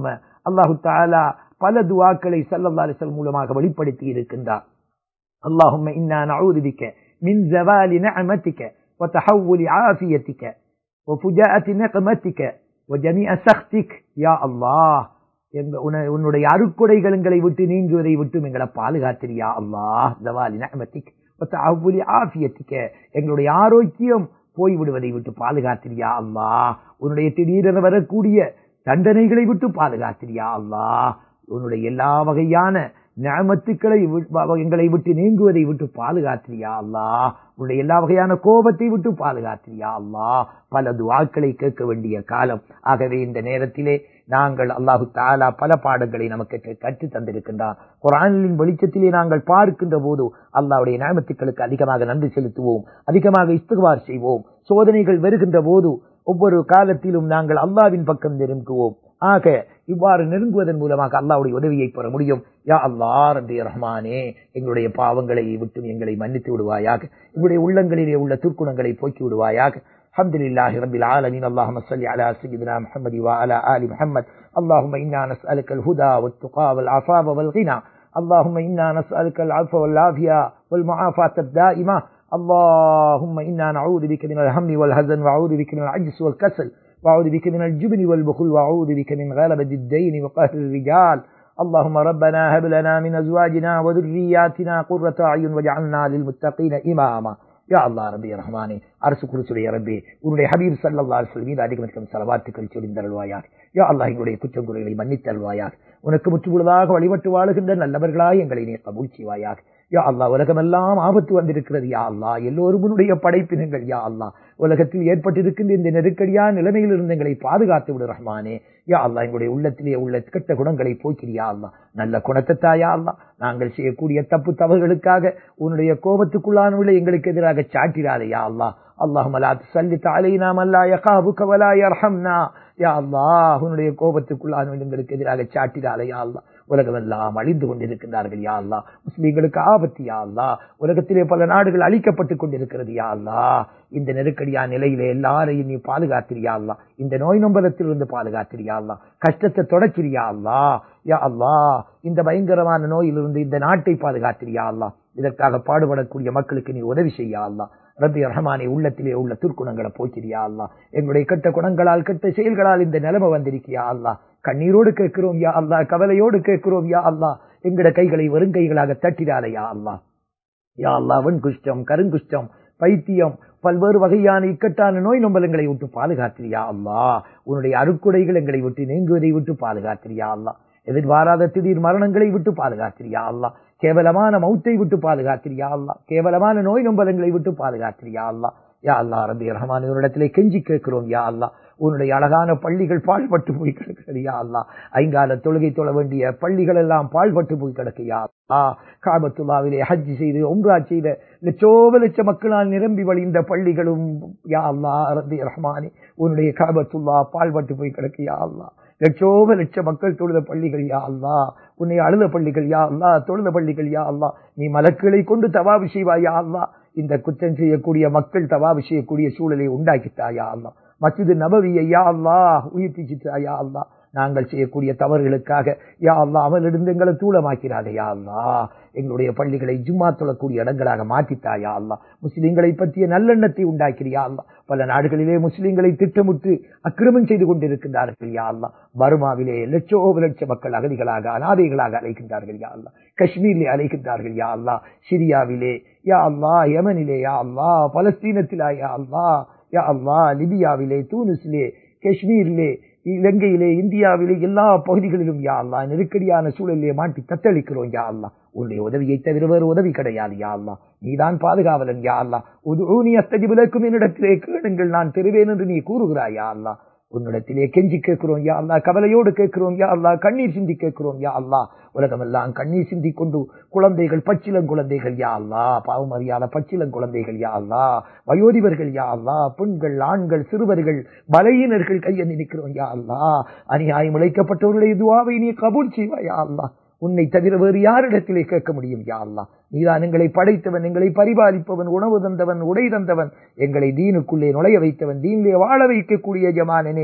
அல்லாஹு தஆலா பல துஆக்களை ஸல்லல்லாஹு அலைஹி வஸல்லம் மூலமாக வெளிப்படுத்தி இருக்கின்றார். அல்லாஹும்ம இன்னா நஊது பிக மின் ஸவாலி நிஅமதிக வ தஹவ்வுலி ஆஃபியதிக வ ஃபுஜாஅத்தி நிக்மதிக வ ஜமீஅ சக்திக். யா அல்லாஹ், உன்னுடைய அருட்கொடைகள் எங்களை விட்டு நீங்குவதை விட்டு எங்களை பாதுகாத்திரியா அல்லாஹ். ஸவாலி நிஅமதிக் வ தஹவ்வுலி ஆஃபியதிக, எங்களுடைய ஆரோக்கியம் போய்விடுவதை விட்டு பாதுகாத்திரியா அல்லாஹ். உன்னுடைய திடீரென வரக்கூடிய தண்டனைகளை விட்டு பாதுகாத்திரியா அல்லாஹ். உன்னுடைய எல்லா வகையான நிஅமத்துக்களை எங்களை விட்டு நீங்குவதை விட்டு பாதுகாத்திரியா அல்லாஹ். உன்னுடைய எல்லா வகையான கோபத்தை விட்டு பாதுகாத்திரியா அல்லாஹ். பல துஆக்களை கேட்க வேண்டிய காலம். ஆகவே இந்த நேரத்திலே நாங்கள் அல்லாஹு தஆலா பல பாடங்களை நமக்கு கற்று தந்திருக்கின்றார். குர்ஆனின் வெளிச்சத்திலே நாங்கள் பார்க்கின்ற போது அல்லாஹ்வுடைய நிஅமத்துக்களுக்கு அதிகமாக நன்றி செலுத்துவோம், அதிகமாக இஸ்திக்பார் செய்வோம். சோதனைகள் வருகின்ற போது ஒவ்வொரு காலத்திலும் நாங்கள் அல்லாஹ்வின் பக்கம் நெருங்குவோம். ஆக இவ்வாறு நெருங்குவதன் மூலமாக அல்லாஹ்வுடைய உதவியை பெற முடியும். யா அல்லாஹ் ரப்பே ரஹ்மானே, எங்களுடைய பாவங்களை விட்டு எங்களை மன்னித்து விடுவாயாக. எங்களுடைய உள்ளங்களிலே உள்ள துர்க்குணங்களை போக்கி விடுவாயாக. அல்ஹம்துலில்லாஹி ரப்பில் ஆலமீன். அல்லாஹும்ம ஸல்லி அலா சய்யிதினா முஹம்மதி வ அலா ஆலி முஹம்மத். அல்லாஹும்ம இன்னா நஸ்அலுக்கல் ஹுதா வத் துகா வல் ஆஃபாவ வல் கினா. அல்லாஹும்ம இன்னா நஸ்அலுக்கல் அஃவ வல் ஆஃபியா வல் முஆஃபாத்த தாயிமா. அல்லாஹும்ம இன்னா நஊது பிக மினல் ஹம்மி வல் ஹஸன் வ அஊது பிக மினல் அஜ்ஸி வல் கஸல் وأعوذ بك من الجبن والبخل وأعوذ بك من غلبة الدين وقهر الرجال. اللهم ربنا هب لنا من أزواجنا وذرياتنا قرة أعين واجعلنا للمتقين إماما. யா அல்லாஹ் ரப்பே ரஹ்மானே, அரசு குருசுடைய ரப்பே, உன்னுடைய ஹபீப் ஸல்லல்லாஹு அலைஹி வஸல்லம் மீது அதிகமாக ஸலவாத்துக்கள் சொரிந்தருள்வாயாக. யா அல்லாஹ், எங்களுடைய குற்றங்குறைகளை மன்னித்தருள்வாயாக. உனக்கு முற்றுமுழுதாக வழிபட்டு வாழுகின்ற நல்லவர்களாய் எங்களை நீ கபூல் செய்வாயாக. யா அல்லாஹ், உலகமெல்லாம் ஆபத்து வந்திருக்கிறது. யா அல்லாஹ், எல்லோரும் உன்னுடைய படைப்பினங்கள். யா அல்லாஹ், உலகத்தில் ஏற்பட்டிருக்கின்ற இந்த நெருக்கடியான நிலைமையில் இருந்து எங்களை பாதுகாத்து விடு ரஹ்மானே. யா அல்லாஹ், எங்களுடைய உள்ளத்திலே உள்ள கெட்ட குணங்களை போக்கிறியா அல்லாஹ், நல்ல குணத்தை தாயா அல்லாஹ். நாங்கள் செய்யக்கூடிய தப்பு தவறுகளுக்காக உன்னுடைய கோபத்துக்குள்ளானவர்களை எங்களுக்கு எதிராக சாட்டிடாதே யா அல்லாஹ். அல்லாஹும்ம லா துஸல்லித் அலைனா மன் லா யகாபுக வ லா யர்ஹம்னா. யா அல்லாஹ், உன்னுடைய கோபத்துக்குள்ளானவர்கள் எங்களுக்கு எதிராக சாட்டிடாதே யா அல்லாஹ். உலகமெல்லாம் அழிந்து கொண்டிருக்கிறார்கள் யா அல்லாஹ். முஸ்லிம்களுக்கு ஆபத்து யா அல்லாஹ். உலகத்திலே பல நாடுகள் அழிக்கப்பட்டுக் கொண்டிருக்கிறது யா அல்லாஹ். இந்த நெருக்கடியான நிலையிலே எல்லாரையும் நீ பாதுகாத்திரியா அல்லாஹ். இந்த நோய் நம்பலத்திலிருந்து பாதுகாத்திரியா அல்லாஹ். கஷ்டத்தை தொடச்சிரியா அல்லாஹ். யா அல்லாஹ், இந்த பயங்கரமான நோயிலிருந்து இந்த நாட்டை பாதுகாத்திரியா அல்லாஹ். இதற்காக பாடுபடக்கூடிய மக்களுக்கு நீ உதவி செய்யா அல்லாஹ். ரப்பி ரஹ்மானே, உள்ளத்திலே உள்ள துர்க்குணங்களை போக்கிறியா அல்லாஹ். எங்களுடைய கெட்ட குணங்களால் கெட்ட செயல்களால் இந்த நிலைமை வந்திருக்கியா அல்லாஹ். கண்ணீரோடு கேட்கிறோம் யா அல்லாஹ், கவலையோடு கேட்கிறோம் யா அல்லாஹ். எங்கட கைகளை வெறுங்கைகளாக தட்டிடாத யா அல்லாஹ். யா அல்லாஹ், வெண்குஷ்டம், கருங்குஷ்டம், பைத்தியம், பல்வேறு வகையான இக்கட்டான நோய் நொம்பலங்களை விட்டு பாதுகாத்திரியா அல்லாஹ். உன்னுடைய அருட்கொடைகள் எங்களை விட்டு நீங்குவதை விட்டு பாதுகாத்திரியா அல்லாஹ். எதிர்பாராத திடீர் மரணங்களை விட்டு பாதுகாத்திரியா அல்லாஹ். கேவலமான மௌத்தை விட்டு பாதுகாத்திரியா அல்லாஹ். கேவலமான நோய் நொம்பலங்களை விட்டு பாதுகாத்திரியா அல்லாஹ். யா அல்லாஹ் ரப்பி ரஹ்மான், உன்னிடத்திலே கெஞ்சி கேட்கிறோம் யா அல்லாஹ். உன்னுடைய அழகான பள்ளிகள் பாழ்பட்டு போய் கிடக்கிறது யா அல்லாஹ். ஐங்கால தொழுகை தொழ வேண்டிய பள்ளிகள் எல்லாம் பாழ்பட்டு போய் கிடக்கு யா அல்லாஹ். காபத்துல்லாவிலே ஹஜ் செய்து உம்ரா செய்த லட்சோப லட்ச மக்களால் நிரம்பி வழிந்த பள்ளிகளும் யா அல்லாஹ் ரப்பி ரஹ்மானே, உன்னுடைய காபத்துல்லா பாழ்பட்டு போய் கிடக்கு யா அல்லாஹ். லட்சோப லட்ச மக்கள் தொழுத பள்ளிகள் யா அல்லாஹ். உன்னை அழுத பள்ளிகள் யா அல்லாஹ், தொழுத பள்ளிகள் யா அல்லாஹ். நீ மலக்குகளை கொண்டு தவாபு செய்வாய் யா அல்லாஹ். இந்த குற்றம் செய்யக்கூடிய மக்கள் தவாபு செய்யக்கூடிய சூழலை உண்டாக்கிட்டாயா அல்லாஹ். மஸ்ஜித் நபவியை யா அல்லாஹ் உயிர்ப்பிச்சிட்டா யா அல்லாஹ். நாங்கள் செய்யக்கூடிய தவறுகளுக்காக யா அல்லாஹ் அவளிருந்து எங்களை தூளமாக்கிறாங்க யா அல்லாஹ். எங்களுடைய பள்ளிகளை ஜும்மா தொழக்கூடிய இடங்களாக மாற்றித்தாயா அல்லாஹ். முஸ்லிம்களை பற்றிய நல்லெண்ணத்தை உண்டாக்கிறியா அல்லாஹ். பல நாடுகளிலே முஸ்லிம்களை திட்டமிட்டு அக்கிரமம் செய்து கொண்டிருக்கின்றார்கள் யா அல்லாஹ். பர்மாவிலே லட்சோப லட்ச மக்கள் அகதிகளாக அனாதைகளாக அழைக்கின்றார்கள் யா அல்லாஹ். காஷ்மீரிலே அழைக்கின்றார்கள் யா அல்லாஹ். சிரியாவிலே யா அல்லாஹ், யமனிலே யா அல்லாஹ், பலஸ்தீனத்திலா யா அல்லாஹ், யா அல்லாஹ், லிபியாவிலே, தூனிஸிலே, காஷ்மீரிலே, இலங்கையிலே, இந்தியாவிலே, எல்லா பகுதிகளிலும் யா அல்லாஹ் நெருக்கடியான சூழலிலே மாட்டி தத்தளிக்கிறோம் யா அல்லாஹ். உன்னுடைய உதவியை தவிர வேறு உதவி கிடையாது யா அல்லாஹ். நீதான் பாதுகாவலன் யா அல்லாஹ். உதுஊனி அஸ்தஜிபு லக்கும், என்னிடத்திலே கேளுங்கள் நான் தருவேன் என்று நீ கூறுகிறாய் யா அல்லாஹ். உன்னிடத்திலே கெஞ்சி கேட்கிறோம் யா அல்லாஹ். கவலையோடு கேட்கிறோம் யா அல்லாஹ். கண்ணீர் சிந்தி கேட்கிறோம் யா அல்லாஹ். உலகமெல்லாம் கண்ணீர் சிந்தி கொண்டு குழந்தைகள், பச்சிலங் குழந்தைகள் யா அல்லாஹ், பாவம் அறியாத பச்சிலங் குழந்தைகள் யா அல்லாஹ், வயோதிபர்கள் யா அல்லாஹ், பெண்கள், ஆண்கள், சிறுவர்கள், பலையினர்கள் கையெண்ணி நிற்கிறோம் யா அல்லாஹ். அநியாயம் இழைக்கப்பட்டவர்களுடைய துஆவை நீ கபூல் செய்வாய் யா அல்லாஹ். உன்னை தவிர வேறு யாரிடத்திலே கேட்க முடியும் யா அல்லாஹ். நீதான் எங்களை படைத்தவன், எங்களை பரிபாலிப்பவன், உணவு தந்தவன், உடை தந்தவன், எங்களை தீனுக்குள்ளே நுழைய வைத்தவன், தீனிலே வாழ வைக்கக்கூடிய ஜமானனே.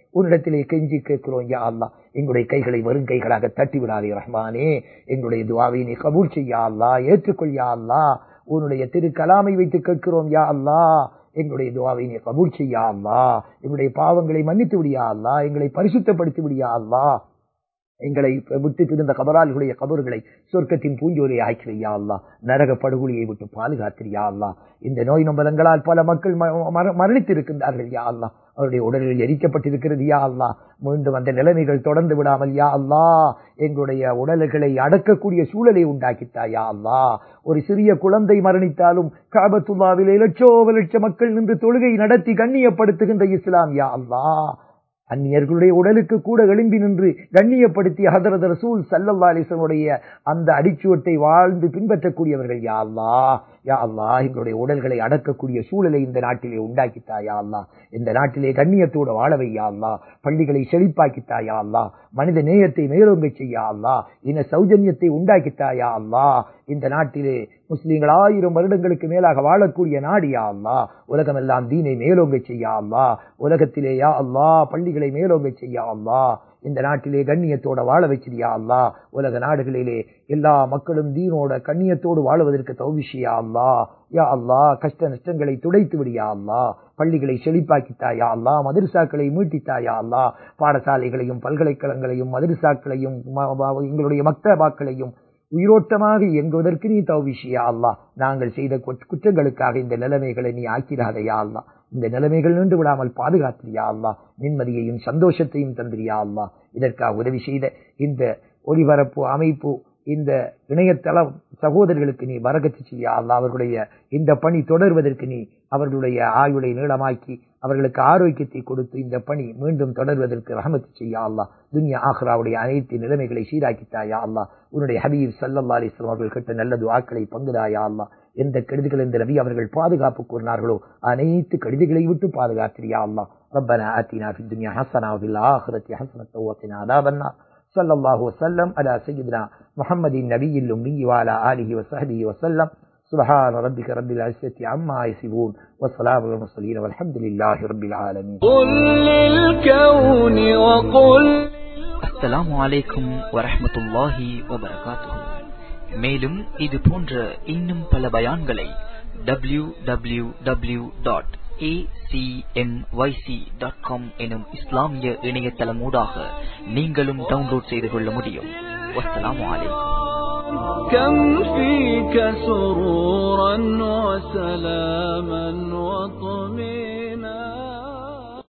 உன்னிடத்திலே கெஞ்சி கேட்கிறோம் யா அல்லாஹ். எங்களுடைய கைகளை வெறும் கைகளாக தட்டி விடாதே ரஹ்மானே. எங்களுடைய துஆவை நீ கபூல் செய்ய யா அல்லாஹ், ஏற்றுக்கொள் யா அல்லாஹ். உன்னுடைய திரு கலாமை வைத்து கேட்கிறோம் யா அல்லாஹ். எங்களுடைய துஆவை நீ கபூல் செய்ய யா அல்லாஹ். எங்களுடைய பாவங்களை மன்னித்து விடியா அல்லாஹ். எங்களை பரிசுத்தப்படுத்தி விடியா அல்லாஹ். எங்களை விட்டு பிரிந்த கபரால்களுடைய கபறுகளை சொர்க்கத்தின் பூஞ்சோரை ஆக்கி வையா அல்லாஹ். நரக படுகொலியை விட்டு பாதுகாத்திரியா அல்லாஹ். இந்த நோய் நொம்பலங்களால் பல மக்கள் மரணித்திருக்கின்றார்கள் யா அல்லாஹ். அவருடைய உடல்கள் எரிக்கப்பட்டிருக்கிறது யா அல்லாஹ். மீண்டும் அந்த நிலைமைகள் தொடர்ந்து விடாமல் யா அல்லாஹ் எங்களுடைய உடல்களை அடக்கக்கூடிய சூழலை உண்டாக்கித்தா யா அல்லாஹ். ஒரு சிறிய குழந்தை மரணித்தாலும் காபத்துல்லாவிலே லட்சோப லட்ச மக்கள் நின்று தொழுகை நடத்தி கண்ணியப்படுத்துகின்ற இஸ்லாம் யா அல்லாஹ். அந்நியர்களுடைய உடலுக்கு கூட எழும்பி நின்று கண்ணியப்படுத்திய ஹதரத் ரசூல் ஸல்லல்லாஹு அலைஹி வஸல்லம் அந்த அடிச்சுவட்டை வாழ்ந்து பின்பற்றக்கூடியவர்கள் யா அல்லாஹ். யா அல்லாஹ் எங்களுடைய உடல்களை அடக்கக்கூடிய சூழலை இந்த நாட்டிலே உண்டாக்கித்தா யா அல்லாஹ். இந்த நாட்டிலே கண்ணியத்தோடு வாழவை யா அல்லாஹ். பள்ளிகளை செழிப்பாக்கித்தா யா அல்லாஹ். மனித நேயத்தை மேலோங்க செய்யா அல்லாஹ். இன சௌஜன்யத்தை உண்டாக்கித்தா யா அல்லாஹ். இந்த நாட்டிலே முஸ்லிம்கள் ஆயிரம் வருடங்களுக்கு மேலாக வாழக்கூடிய நாடு யா அல்லாஹ். உலகமெல்லாம் தீனை மேலோங்க செய்யா அல்லாஹ். உலகத்திலே யா அல்லாஹ் பள்ளிகளை மேலோங்க செய்யா அல்லாஹ். இந்த நாட்டிலே கண்ணியத்தோட வாழ வச்சிருயா அல்லாஹ். உலக நாடுகளிலே எல்லா மக்களும் தீனோட கண்ணியத்தோடு வாழுவதற்கு தௌஃபீக் அல்லாஹ். யா அல்லாஹ் கஷ்ட நஷ்டங்களை துடைத்து விடியா அல்லாஹ். பள்ளிகளை செழிப்பாக்கித்தாயா அல்லாஹ். மதரசாக்களை மீட்டித்தாயா அல்லாஹ். பாடசாலைகளையும் பல்கலைக்கழகங்களையும் மதரசாக்களையும் எங்களுடைய மக்தபாக்களையும் உயிரோட்டமாக இயங்குவதற்கு நீ தௌஃபீக் அல்லாஹ். நாங்கள் செய்த குற்றங்களுக்காக இந்த நிலைமைகளை நீ ஆக்கிடாதையா அல்லாஹ். இந்த நிலைமைகள் நின்று விடாமல் பாதுகாத்திரியா அல்லாஹ். நிம்மதியையும் சந்தோஷத்தையும் தந்திரியா அல்லாஹ். இதற்காக உதவி செய்த இந்த ஒளிபரப்பு அமைப்பு இந்த இணையதளம் சகோதரர்களுக்கு நீ பரக்கத்து செய்யா அல்லாஹ். அவர்களுடைய இந்த பணி தொடர்வதற்கு நீ அவர்களுடைய ஆயுளை நீளமாக்கி அவர்களுக்கு ஆரோக்கியத்தை கொடுத்து இந்த பணி மீண்டும் தொடர்வதற்கு ரஹமத்து செய்யா அல்லாஹ். துன்யா ஆஹ்ராவுடைய அனைத்து நிலைமைகளை சீராக்கித்தாயா அல்லாஹ். உன்னுடைய ஹபீப் ஸல்லல்லாஹு அலைஹி வஸல்லம் அவர்கள் கிட்ட நல்ல துஆக்களை பங்குதாயா அல்லாஹ். எந்த கெடுதிகள் இந்த நபி அவர்கள் பாதுகாப்பு கூறினார்களோ அனைத்து கெடுதிகளை விட்டு பாதுகாத்திரியா அல்லாஹ். ரப்பனா ஆத்தினா ஃபித் துன்யா ஹஸனா வ ஃபில் ஆখিরাতি ஹஸனத்தன் வ கினா அஸாபன்னார். ஸல்லல்லாஹு வஸல்லம் அலா சய்யிதினா முஹம்மதின் நபியில் உம்மி வ அலா ஆலிஹி வ ஸஹ்பிஹி வஸல்லம். சுப்ஹான ரப்பிக ரப்பில் இஸ்ஸத்தி அம்மா யஸிஃபூன் வ ஸலாமுல் அலல் முர்ஸலீன் வல்ஹம்துலில்லாஹி ரப்பில் ஆலமீன். குல் லில் கௌனி வ குல். அஸ்ஸலாமு அலைக்கும் வ ரஹ்மத்துல்லாஹி வ பரகாத்துஹு. மேலும் இது போன்ற இன்னும் பல பயான்களை W W W dot A C M Y C dot com எனும் இஸ்லாமிய இணையதளமூடாக நீங்களும் டவுன்லோட் செய்து கொள்ள முடியும். வஸ்ஸலாமு அலைக்கும். كم فيك سرورا وسلاما وطمئنانا